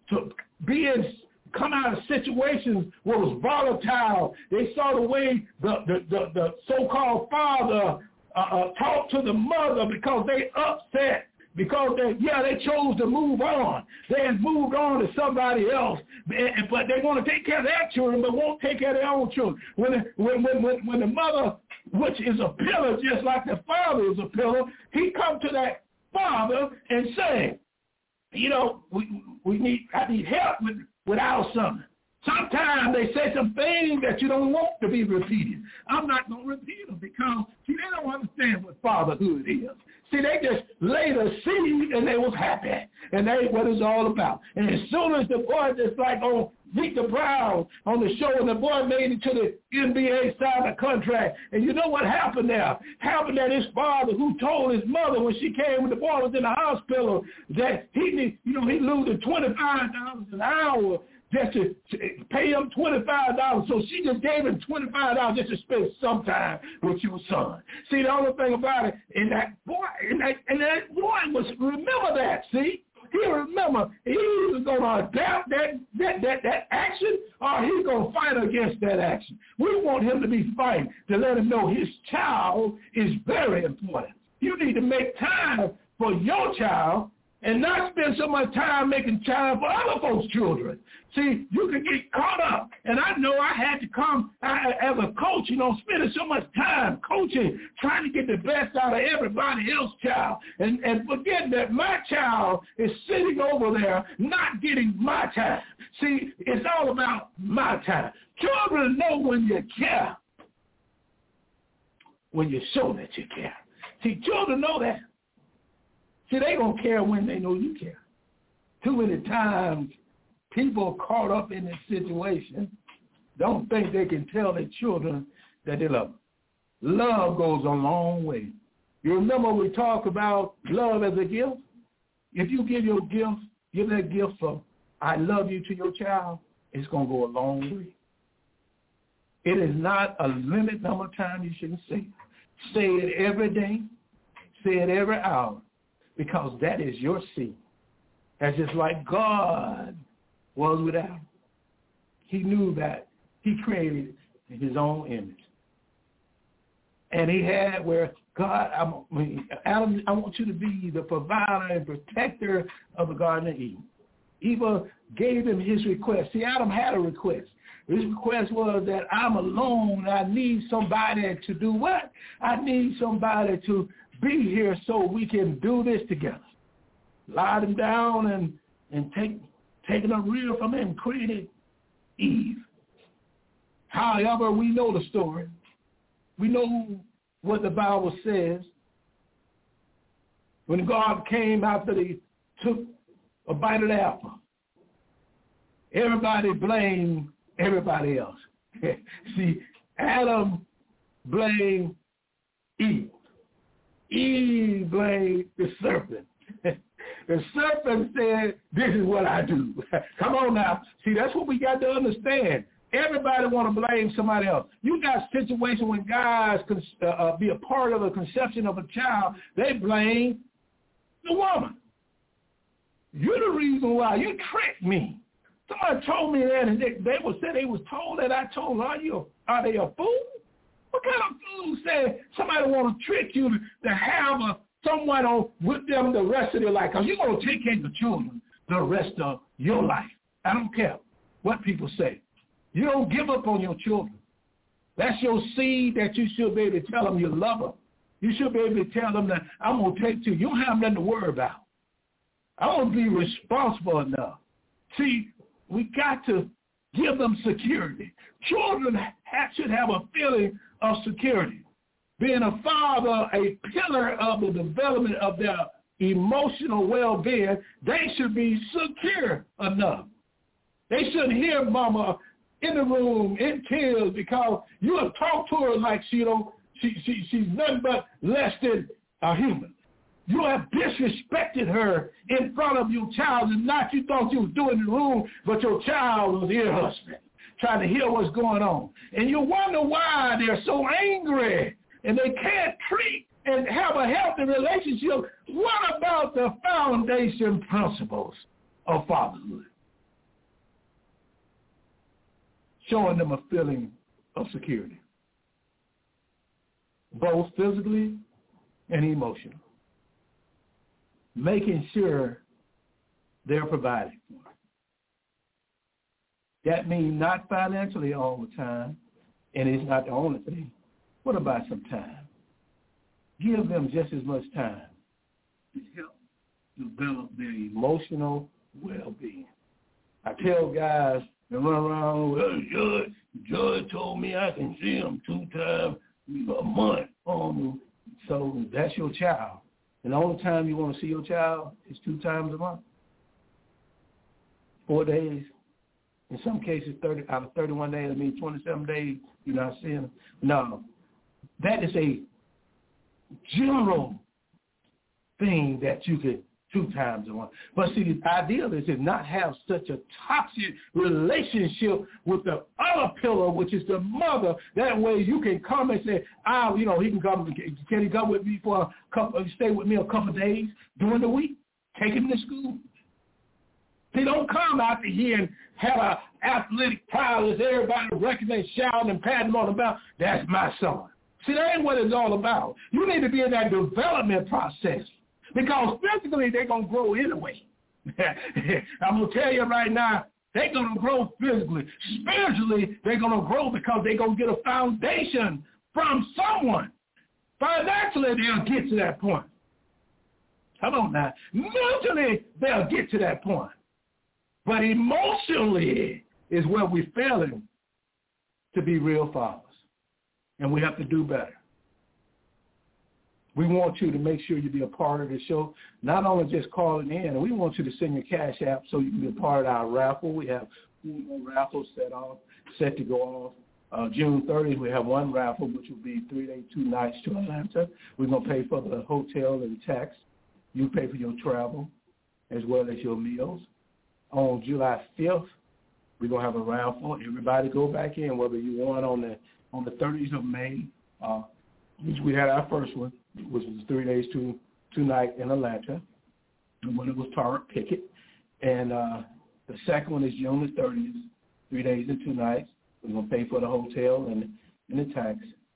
come out of situations where it was volatile. They saw the way the so-called father talk to the mother because they upset, because they chose to move on. They had moved on to somebody else, but they want to take care of their children, but won't take care of their own children. When the mother, which is a pillar, just like the father is a pillar, he come to that father and say, I need help with our son. Sometimes they say some things that you don't want to be repeated. I'm not going to repeat them because, see, they don't understand what fatherhood is. See, they just laid a seed and they was happy. And that ain't what it's all about. And as soon as the boy just like on Meet the Browns on the show, and the boy made it to the NBA, signed a contract. And you know what happened there? Happened that his father, who told his mother when she came when the boy was in the hospital, that he losing $25 an hour just to pay him $25. So she just gave him $25 just to spend some time with your son. See, the only thing about it, and that boy was, remember that, see? He remember he was going to adapt that action, or he's going to fight against that action. We want him to be fighting to let him know his child is very important. You need to make time for your child and not spend so much time making time for other folks' children. See, you can get caught up. And I know I had to come as a coach, spending so much time coaching, trying to get the best out of everybody else's child, and forgetting that my child is sitting over there not getting my time. See, it's all about my time. Children know when you care, when you show that you care. See, children know that. See, they going to care when they know you care. Too many times, people caught up in this situation don't think they can tell their children that they love them. Love goes a long way. You remember we talked about love as a gift? If you give your gift, give that gift of I love you to your child, it's going to go a long way. It is not a limited number of times you shouldn't say it. Say it every day. Say it every hour. Because that is your seed. That's just like God was with Adam. He knew that he created in his own image. And he had where God, Adam, I want you to be the provider and protector of the Garden of Eden. Eva gave him his request. See, Adam had a request. His request was that I'm alone. I need somebody to do what? I need somebody to be here so we can do this together. Lied him down and taking a rib from him, created Eve. However, we know the story. We know what the Bible says. When God came after they took a bite of the apple, everybody blamed everybody else. See, Adam blamed Eve. Eve blamed the serpent. The serpent said, this is what I do. Come on now. See, that's what we got to understand. Everybody want to blame somebody else. You got situations when guys be a part of the conception of a child, they blame the woman. You're the reason why. You tricked me. Somebody told me that, and they was told that I told her, are they a fool? What kind of fool said somebody want to trick you to have someone on with them the rest of their life? Because you're going to take care of the children the rest of your life. I don't care what people say. You don't give up on your children. That's your seed that you should be able to tell them you love them. You should be able to tell them that I'm going to take to you. You don't have nothing to worry about. I want to be responsible enough. See, we got to give them security. Children should have a feeling of security. Being a father, a pillar of the development of their emotional well-being, they should be secure enough. They shouldn't hear mama in the room in tears because you have talked to her like she's nothing but less than a human. You have disrespected her in front of your child, and not you thought you was doing in the room, but your child was ear husband, trying to hear what's going on. And you wonder why they're so angry and they can't treat and have a healthy relationship. What about the foundation principles of fatherhood? Showing them a feeling of security, both physically and emotionally. Making sure they're provided for. That means not financially all the time, and it's not the only thing. What about some time? Give them just as much time to help develop their emotional well-being. I tell guys and run around, well, Judge told me I can see him 2 times a month. So that's your child. And the only time you want to see your child is 2 times a month. 4 days. In some cases, 30 out of 31 days, I mean 27 days, you're not seeing them. No. That is a general thing that you could 2 times a month. But see, the ideal is to not have such a toxic relationship with the other pillar, which is the mother. That way you can come and say, he can come. Can he come with me for stay with me a couple of days during the week? Take him to school. They don't come out here and have an athletic prowess. Everybody recognize, shouting and patting him on the back. That's my son. See, that ain't what it's all about. You need to be in that development process. Because physically, they're going to grow anyway. I'm going to tell you right now, they're going to grow physically. Spiritually, they're going to grow because they're going to get a foundation from someone. Financially, they'll get to that point. Come on now. Mentally, they'll get to that point. But emotionally is where we're failing to be real fathers. And we have to do better. We want you to make sure you be a part of the show, not only just calling in. We want you to send your Cash App so you can be a part of our raffle. We have 2 raffles set to go off. June 30th, we have 1 raffle, which will be 3 days, 2 nights to Atlanta. We're going to pay for the hotel and tax. You pay for your travel as well as your meals. On July 5th, we're going to have a raffle. Everybody go back in, whether you won on the 30th of May, which we had our first one, which was 3 days, 2 nights in Atlanta. And one was Tara Pickett. And the second one is June the 30th, 3 days and 2 nights. We're going to pay for the hotel and the tax.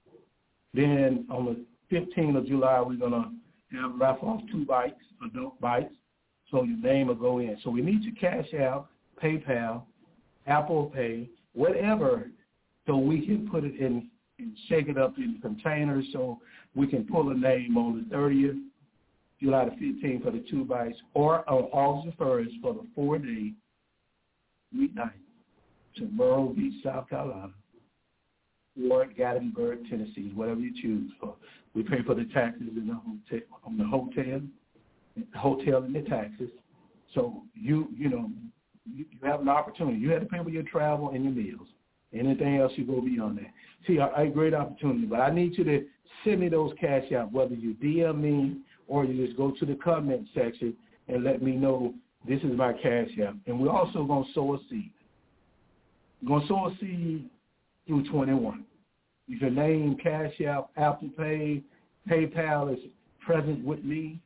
Then on the 15th of July, we're going to have raffle off 2 bikes, adult bikes, so your name will go in. So we need your Cash App, PayPal, Apple Pay, whatever, so we can put it in and shake it up in containers so we can pull a name on the 30th, July the 15th for the 2 bikes, or on August the 1st for the 4-day weeknight to Myrtle Beach, South Carolina, or Gatlinburg, Tennessee, whatever you choose. We pay for the taxes in the hotel and the taxes. So you have an opportunity. You have to pay for your travel and your meals. Anything else, you go beyond that. See, a great opportunity. But I need you to send me those Cash App, whether you DM me or you just go to the comment section and let me know this is my Cash App. And we're also going to sow a seed. We're going to sow a seed through 21. You can name Cash App, Apple Pay, PayPal is present with me.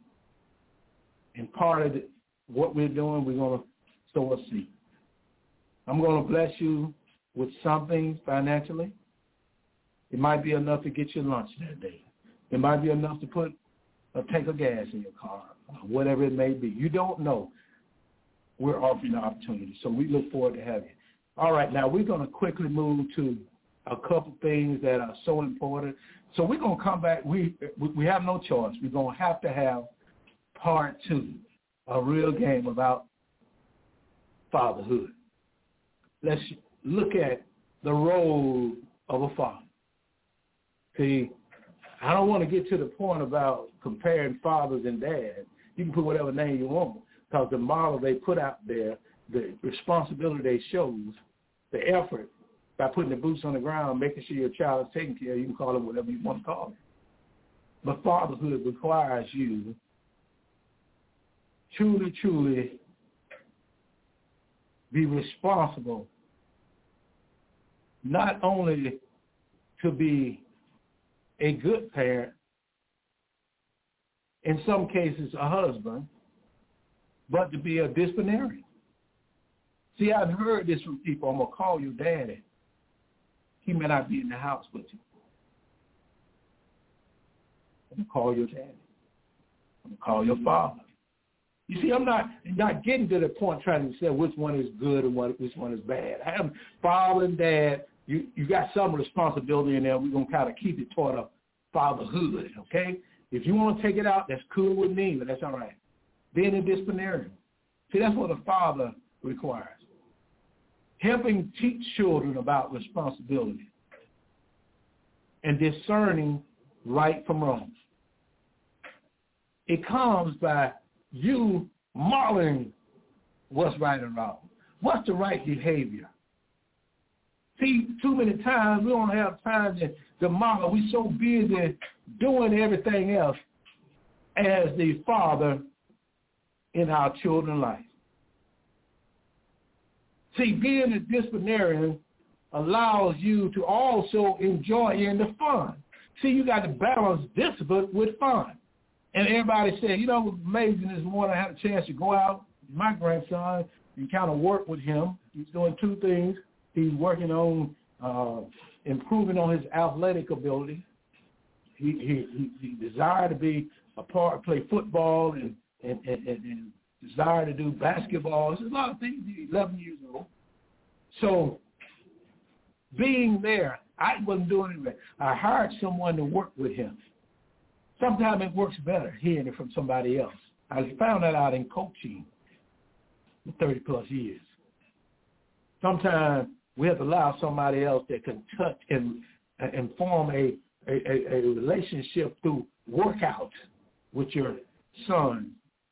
And part of what we're doing, we're going to sow a seed. I'm going to bless you with something financially. It might be enough to get your lunch that day. It might be enough to put a tank of gas in your car, whatever it may be. You don't know. We're offering the opportunity, so we look forward to having you. All right, now we're going to quickly move to a couple things that are so important. So we're going to come back. We have no choice. We're going to have part 2, a real game about fatherhood. Let's look at the role of a father. See, I don't want to get to the point about comparing fathers and dads. You can put whatever name you want, because the model they put out there, the responsibility they shows, the effort by putting the boots on the ground, making sure your child is taken care of, you can call it whatever you want to call it. But fatherhood requires you truly be responsible, not only to be a good parent, in some cases a husband, but to be a disciplinarian. See, I've heard this from people. I'm going to call your daddy. He may not be in the house with you. I'm going to call your daddy. I'm going to call your father. You see, I'm not getting to the point trying to say which one is good and which one is bad. I have father and dad. You got some responsibility in there. We're going to kind of keep it toward a fatherhood, okay? If you want to take it out, that's cool with me, but that's all right. Being a disciplinarian. See, that's what a father requires. helping teach children about responsibility and discerning right from wrong. It comes by you modeling what's right and wrong. What's the right behavior? See, too many times we don't have time to model. We're so busy doing everything else as the father in our children's life. See, being a disciplinarian allows you to also enjoy in the fun. See, you got to balance discipline with fun. And everybody said, you know, it was amazing this morning. I had a chance to go out with my grandson and kind of work with him. He's doing two things. He's working on improving on his athletic ability. He desired to be a part, play football and desire to do basketball. There's a lot of things. He's 11 years old. So being there, I wasn't doing it. I hired someone to work with him. Sometimes it works better hearing it from somebody else. I found that out in coaching for 30-plus years. Sometimes we have to allow somebody else that can touch and form a relationship through workout with your son,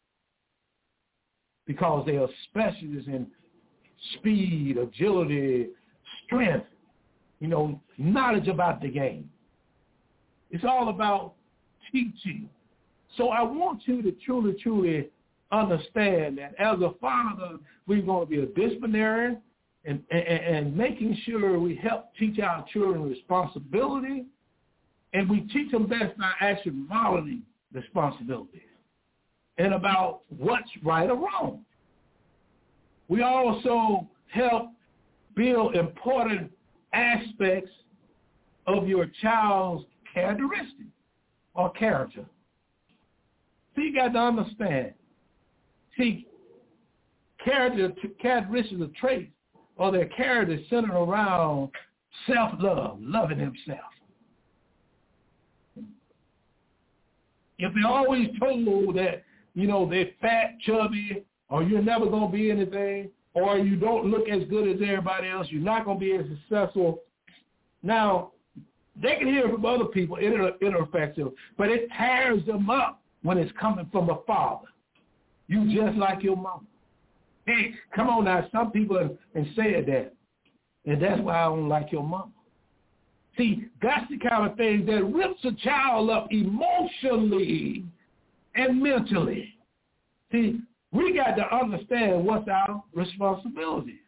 because they are specialists in speed, agility, strength, you know, knowledge about the game. It's all about teaching. So I want you to truly understand that as a father, we're going to be a disciplinarian and making sure we help teach our children responsibility, and we teach them best by actually modeling responsibility and about what's right or wrong. We also help build important aspects of your child's characteristics or character. So you got to understand. See, characteristics of traits or their character centered around self-love, loving himself. If they're always told that, you know, they're fat, chubby, or you're never going to be anything, or you don't look as good as everybody else, you're not going to be as successful. Now, they can hear it from other people, ineffective, but it tears them up when it's coming from a father. You just like your mama. Hey, come on now, some people have said that, and that's why I don't like your mama. See, that's the kind of thing that rips a child up emotionally and mentally. See, we got to understand what's our responsibility.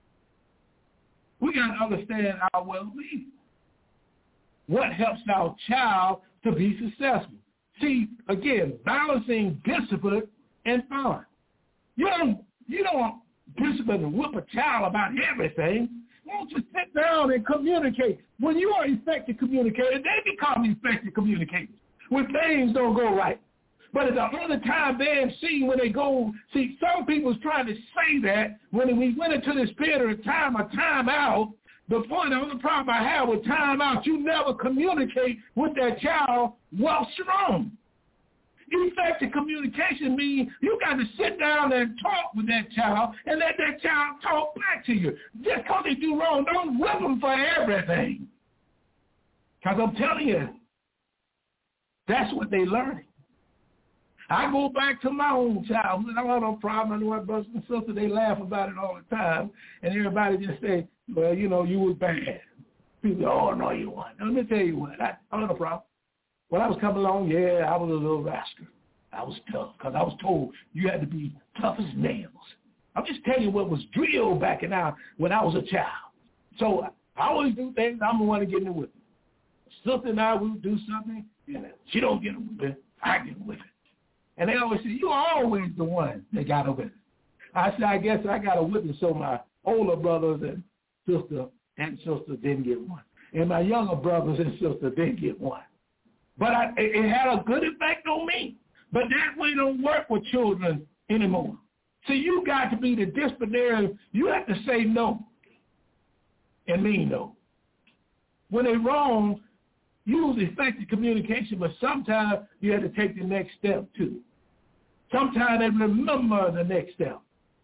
We got to understand our well-being. What helps our child to be successful? See, again, balancing discipline and fun. You don't discipline and whip a child about everything. Won't you sit down and communicate? When you are effective communicators, they become effective communicators when things don't go right. But at the other time they have seen when they go, see, some people's trying to say that when we went into this period of time, a time out, the only problem I have with time out, you never communicate with that child what's wrong. Effective communication means you got to sit down and talk with that child and let that child talk back to you. Just because they do wrong, don't whip them for everything. Because I'm telling you, that's what they're learning. I go back to my own childhood. I don't have no problem. I know my brothers and sisters, they laugh about it all the time. And everybody just say, well, you know, you was bad. People go, oh, no, you weren't. Let me tell you what. I don't have no problem. When I was coming along, yeah, I was a little rascal. I was tough because I was told you had to be tough as nails. I'm just telling you what was drilled back in when I was a child. So I always do things. I'm the one to get in the whipping. Sister and I will do something, and she don't get a whipping. I get a whipping. And they always say, you're always the one that got a whipping. I said, I guess I got a whipping so my older brothers and sister didn't get one. And my younger brothers and sisters didn't get one. But it had a good effect on me. But that way don't work with children anymore. See, you got to be the disciplinarian. You have to say no and mean no. When they're wrong, use effective communication, but sometimes you have to take the next step too. Sometimes they remember the next step.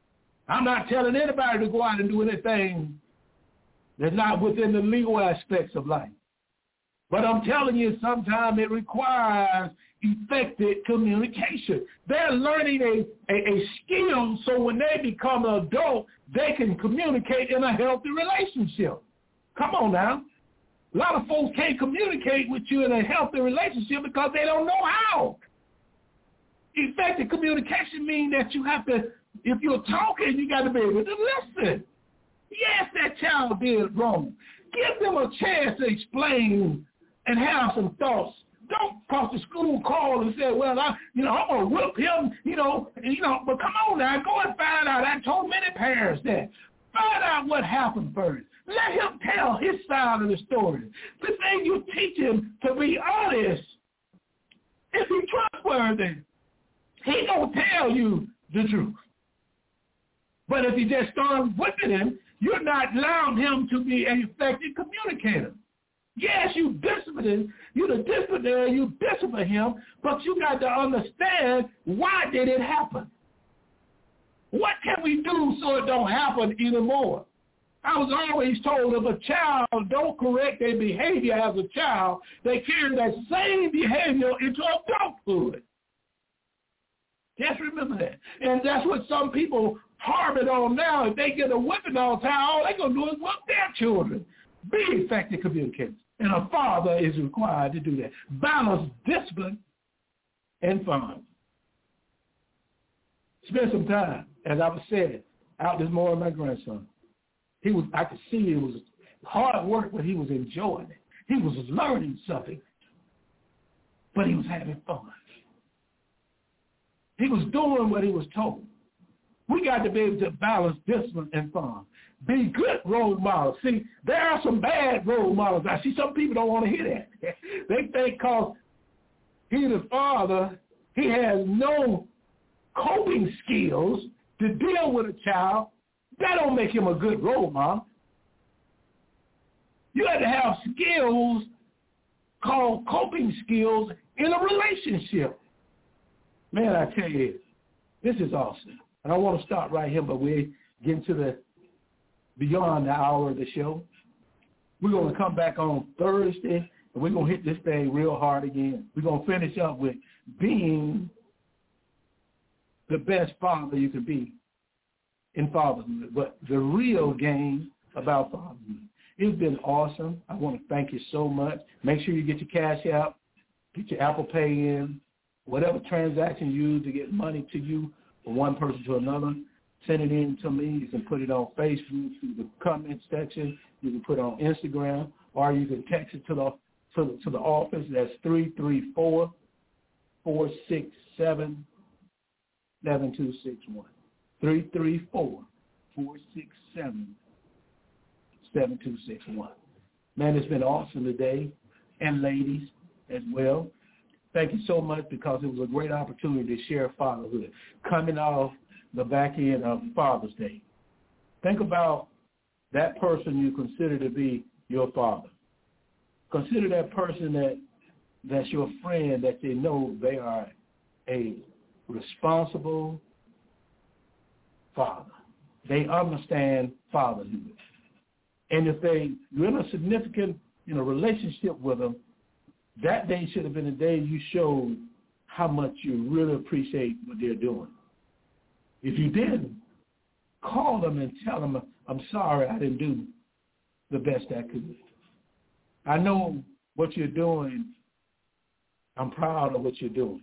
I'm not telling anybody to go out and do anything that's not within the legal aspects of life. But I'm telling you, sometimes it requires effective communication. They're learning a skill so when they become an adult, they can communicate in a healthy relationship. Come on now. A lot of folks can't communicate with you in a healthy relationship because they don't know how. Effective communication means that you have to, if you're talking, you got to be able to listen. Yes, that child did wrong. Give them a chance to explain and have some thoughts. Don't cross the school call and say, well, I'm going to whip him, but come on now, go and find out. I told many parents that. Find out what happened first. Let him tell his side of the story. The thing you teach him to be honest, if he's trustworthy, he don't tell you the truth. But if you just start whipping him, you're not allowing him to be an effective communicator. Yes, you discipline him. You're the disciplinary. You discipline him, but you got to understand why did it happen. What can we do so it don't happen anymore? I was always told if a child don't correct their behavior as a child, they carry that same behavior into adulthood. Just remember that. And that's what some people harping on now. If they get a whipping all the time, all they're going to do is whip their children. Be effective communicators. And a father is required to do that. Balance discipline and fun. Spend some time, as I was saying, out this morning with my grandson. I could see it was hard work, but he was enjoying it. He was learning something, but he was having fun. He was doing what he was told. We got to be able to balance discipline and fun. Be good role models. See, there are some bad role models. I see some people don't want to hear that. They think because he's a father, he has no coping skills to deal with a child. That don't make him a good role model. You have to have skills called coping skills in a relationship. Man, I tell you, this is awesome. And I want to stop right here, but we're getting to the beyond the hour of the show. We're going to come back on Thursday, and we're going to hit this thing real hard again. We're going to finish up with being the best father you can be in fatherhood, but the real game about fatherhood. It's been awesome. I want to thank you so much. Make sure you get your cash out, get your Apple Pay in, whatever transaction you use to get money to you from one person to another. Send it in to me. You can put it on Facebook through the comment section. You can put it on Instagram, or you can text it to the office. That's 334-467-7261. 334-467-7261. Man, it's been awesome today, and ladies as well. Thank you so much, because it was a great opportunity to share fatherhood. Coming off the back end of Father's Day, think about that person you consider to be your father. Consider that person that's your friend, that you know they are a responsible father. They understand fatherhood. And if you're in a significant relationship with them, that day should have been the day you showed how much you really appreciate what they're doing. If you didn't, call them and tell them, I'm sorry I didn't do the best I could. I know what you're doing. I'm proud of what you're doing.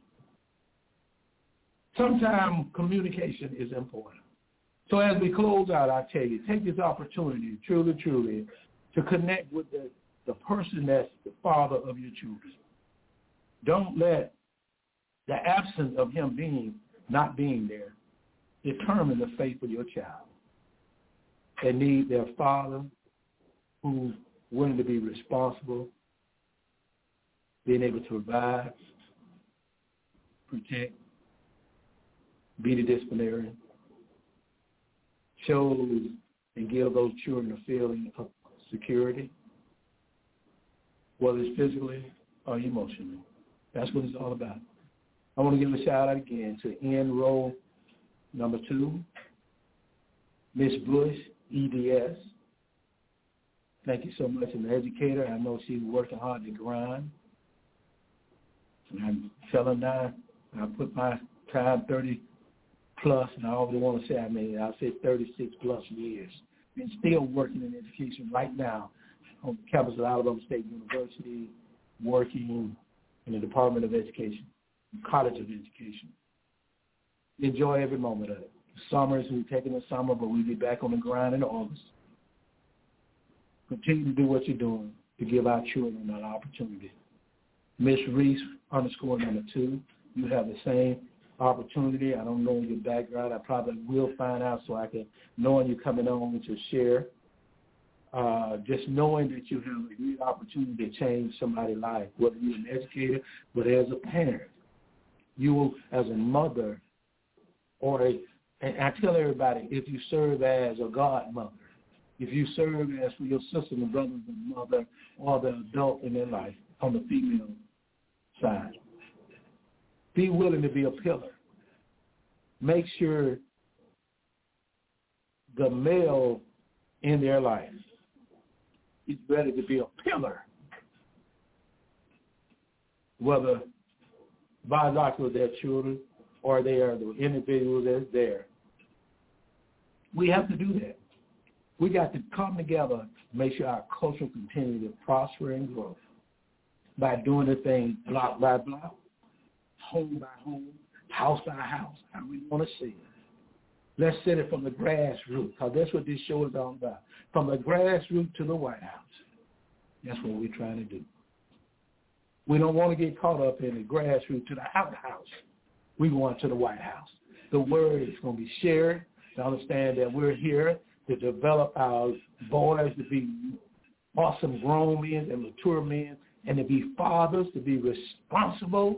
Sometimes communication is important. So as we close out, I tell you, take this opportunity, truly, to connect with the person that's the father of your children. Don't let the absence of him not being there determine the fate of your child. They need their father who's willing to be responsible, being able to provide, protect, be the disciplinarian, show and give those children a feeling of security, whether it's physically or emotionally. That's what it's all about. I want to give a shout out again to Enroll number 2, Miss Bush, EDS. Thank you so much. An educator. I know she's working hard to grind. And I'm telling her, I put my time 30 plus, and I always want to say, I'll say 36 plus years. And still working in education right now on the campus of Alabama State University, working in the Department of Education, College of Education. Enjoy every moment of it. Summers, we're taking the summer, but we'll be back on the grind in August. Continue to do what you're doing to give our children an opportunity. Miss Reese _2, you have the same opportunity. I don't know your background. I probably will find out so I can, knowing you're coming on to share, just knowing that you have a great opportunity to change somebody's life, whether you're an educator, but as a parent, you as a mother, and I tell everybody, if you serve as a godmother, if you serve as for your sisters and brothers and mother or the adult in their life on the female side, be willing to be a pillar. Make sure the male in their life is ready to be a pillar, whether biologically their children or they are the individual that's there. We have to do that. We got to come together, make sure our culture continues to prosper and grow by doing the thing block by block, home by home, house by house, how we want to see it. Let's set it from the grassroots, because that's what this show is all about. From the grassroots to the White House. That's what we're trying to do. We don't want to get caught up in the grassroots to the house. We want to the White House. The word is going to be shared to understand that we're here to develop our boys to be awesome grown men and mature men, and to be fathers, to be responsible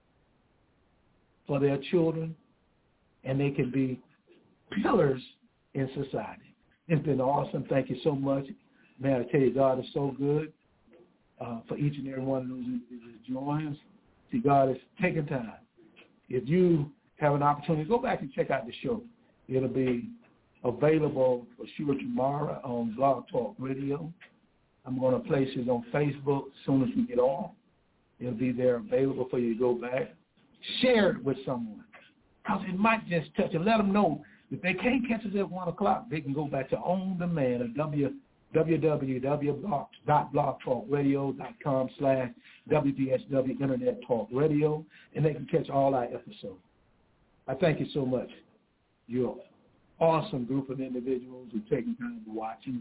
for their children, and they can be pillars in society. It's been awesome. Thank you so much. Man, I tell you, God is so good for each and every one of those individuals that joins. See, God is taking time. If you have an opportunity, go back and check out the show. It'll be available for sure tomorrow on Blog Talk Radio. I'm going to place it on Facebook as soon as we get off. It'll be there available for you to go back. Share it with someone, because it might just touch it. Let them know if they can't catch us at 1 o'clock, they can go back to On Demand at www.blogtalkradio.com/WPSW Internet Talk Radio, and they can catch all our episodes. I thank you so much. You're an awesome group of individuals who've taken time to watch and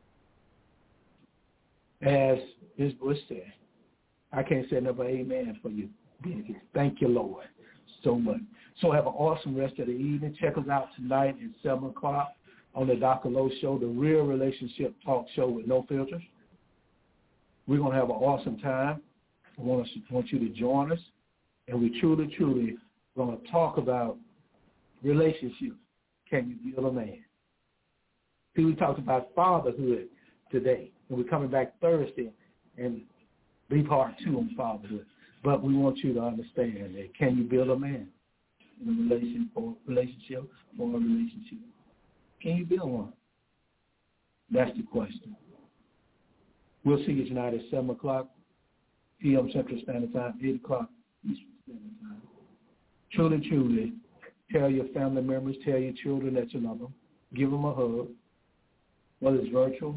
listen. As Ms. Bush said, I can't say another amen for you being here. Thank you, Lord, so much. So have an awesome rest of the evening. Check us out tonight at 7 o'clock on the Dr. Lowe Show, the real relationship talk show with no filters. We're going to have an awesome time. I want you to join us, and we truly going to talk about relationships. Can you build a man? See, we talked about fatherhood today, and we're coming back Thursday and be part 2 on fatherhood. But we want you to understand that can you build a man in a relationship? Can you build one? That's the question. We'll see you tonight at 7 o'clock p.m. Central Standard Time, 8 o'clock Eastern Standard Time. Truly, tell your family members, tell your children that you love them. Give them a hug, whether it's virtual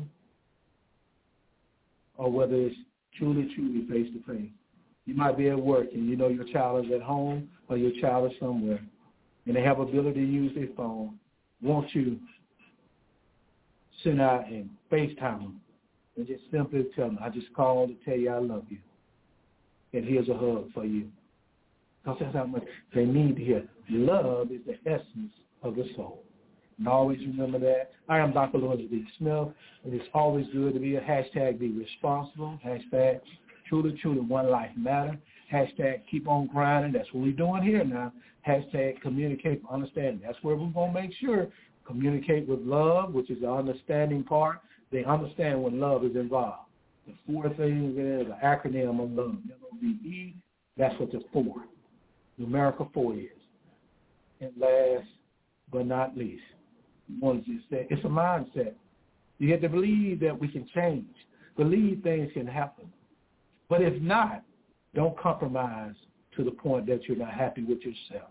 or whether it's truly face-to-face. You might be at work and you know your child is at home or your child is somewhere, and they have ability to use their phone. Won't you send out and FaceTime them and just simply tell them, I just called to tell you I love you, and here's a hug for you. Because that's how much they need to hear. Love is the essence of the soul. And always remember that. I am Dr. Lawrence D. Smith, and it's always good to be a hashtag be responsible, hashtag truly one life matter, hashtag keep on grinding. That's what we're doing here now. Hashtag communicate for understanding. That's where we're going to make sure communicate with love, which is the understanding part. They understand when love is involved. The 4 things is an acronym of love. LOVE, that's what the 4. Numerical 4 is. And last but not least, want to just say, it's a mindset. You have to believe that we can change, believe things can happen. But if not, don't compromise to the point that you're not happy with yourself.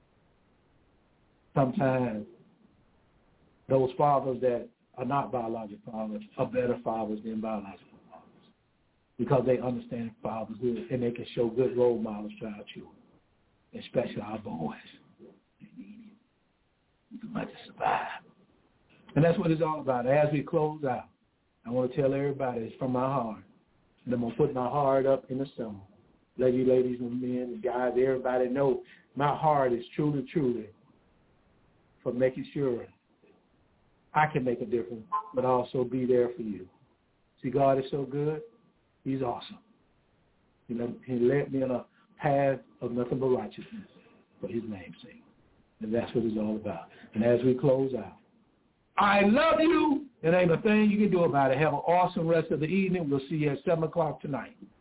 Sometimes those fathers that are not biological fathers are better fathers than biological fathers because they understand fatherhood and they can show good role models to our children, especially our boys. They need it. You might just survive. And that's what it's all about. As we close out, I want to tell everybody it's from my heart. And I'm going to put my heart up in the song. Let you ladies and men and guys, everybody know my heart is truly, truly for making sure I can make a difference, but also be there for you. See, God is so good. He's awesome. He led me on a path of nothing but righteousness for his name's sake. And that's what it's all about. And as we close out, I love you. There ain't a thing you can do about it. Have an awesome rest of the evening. We'll see you at 7 o'clock tonight.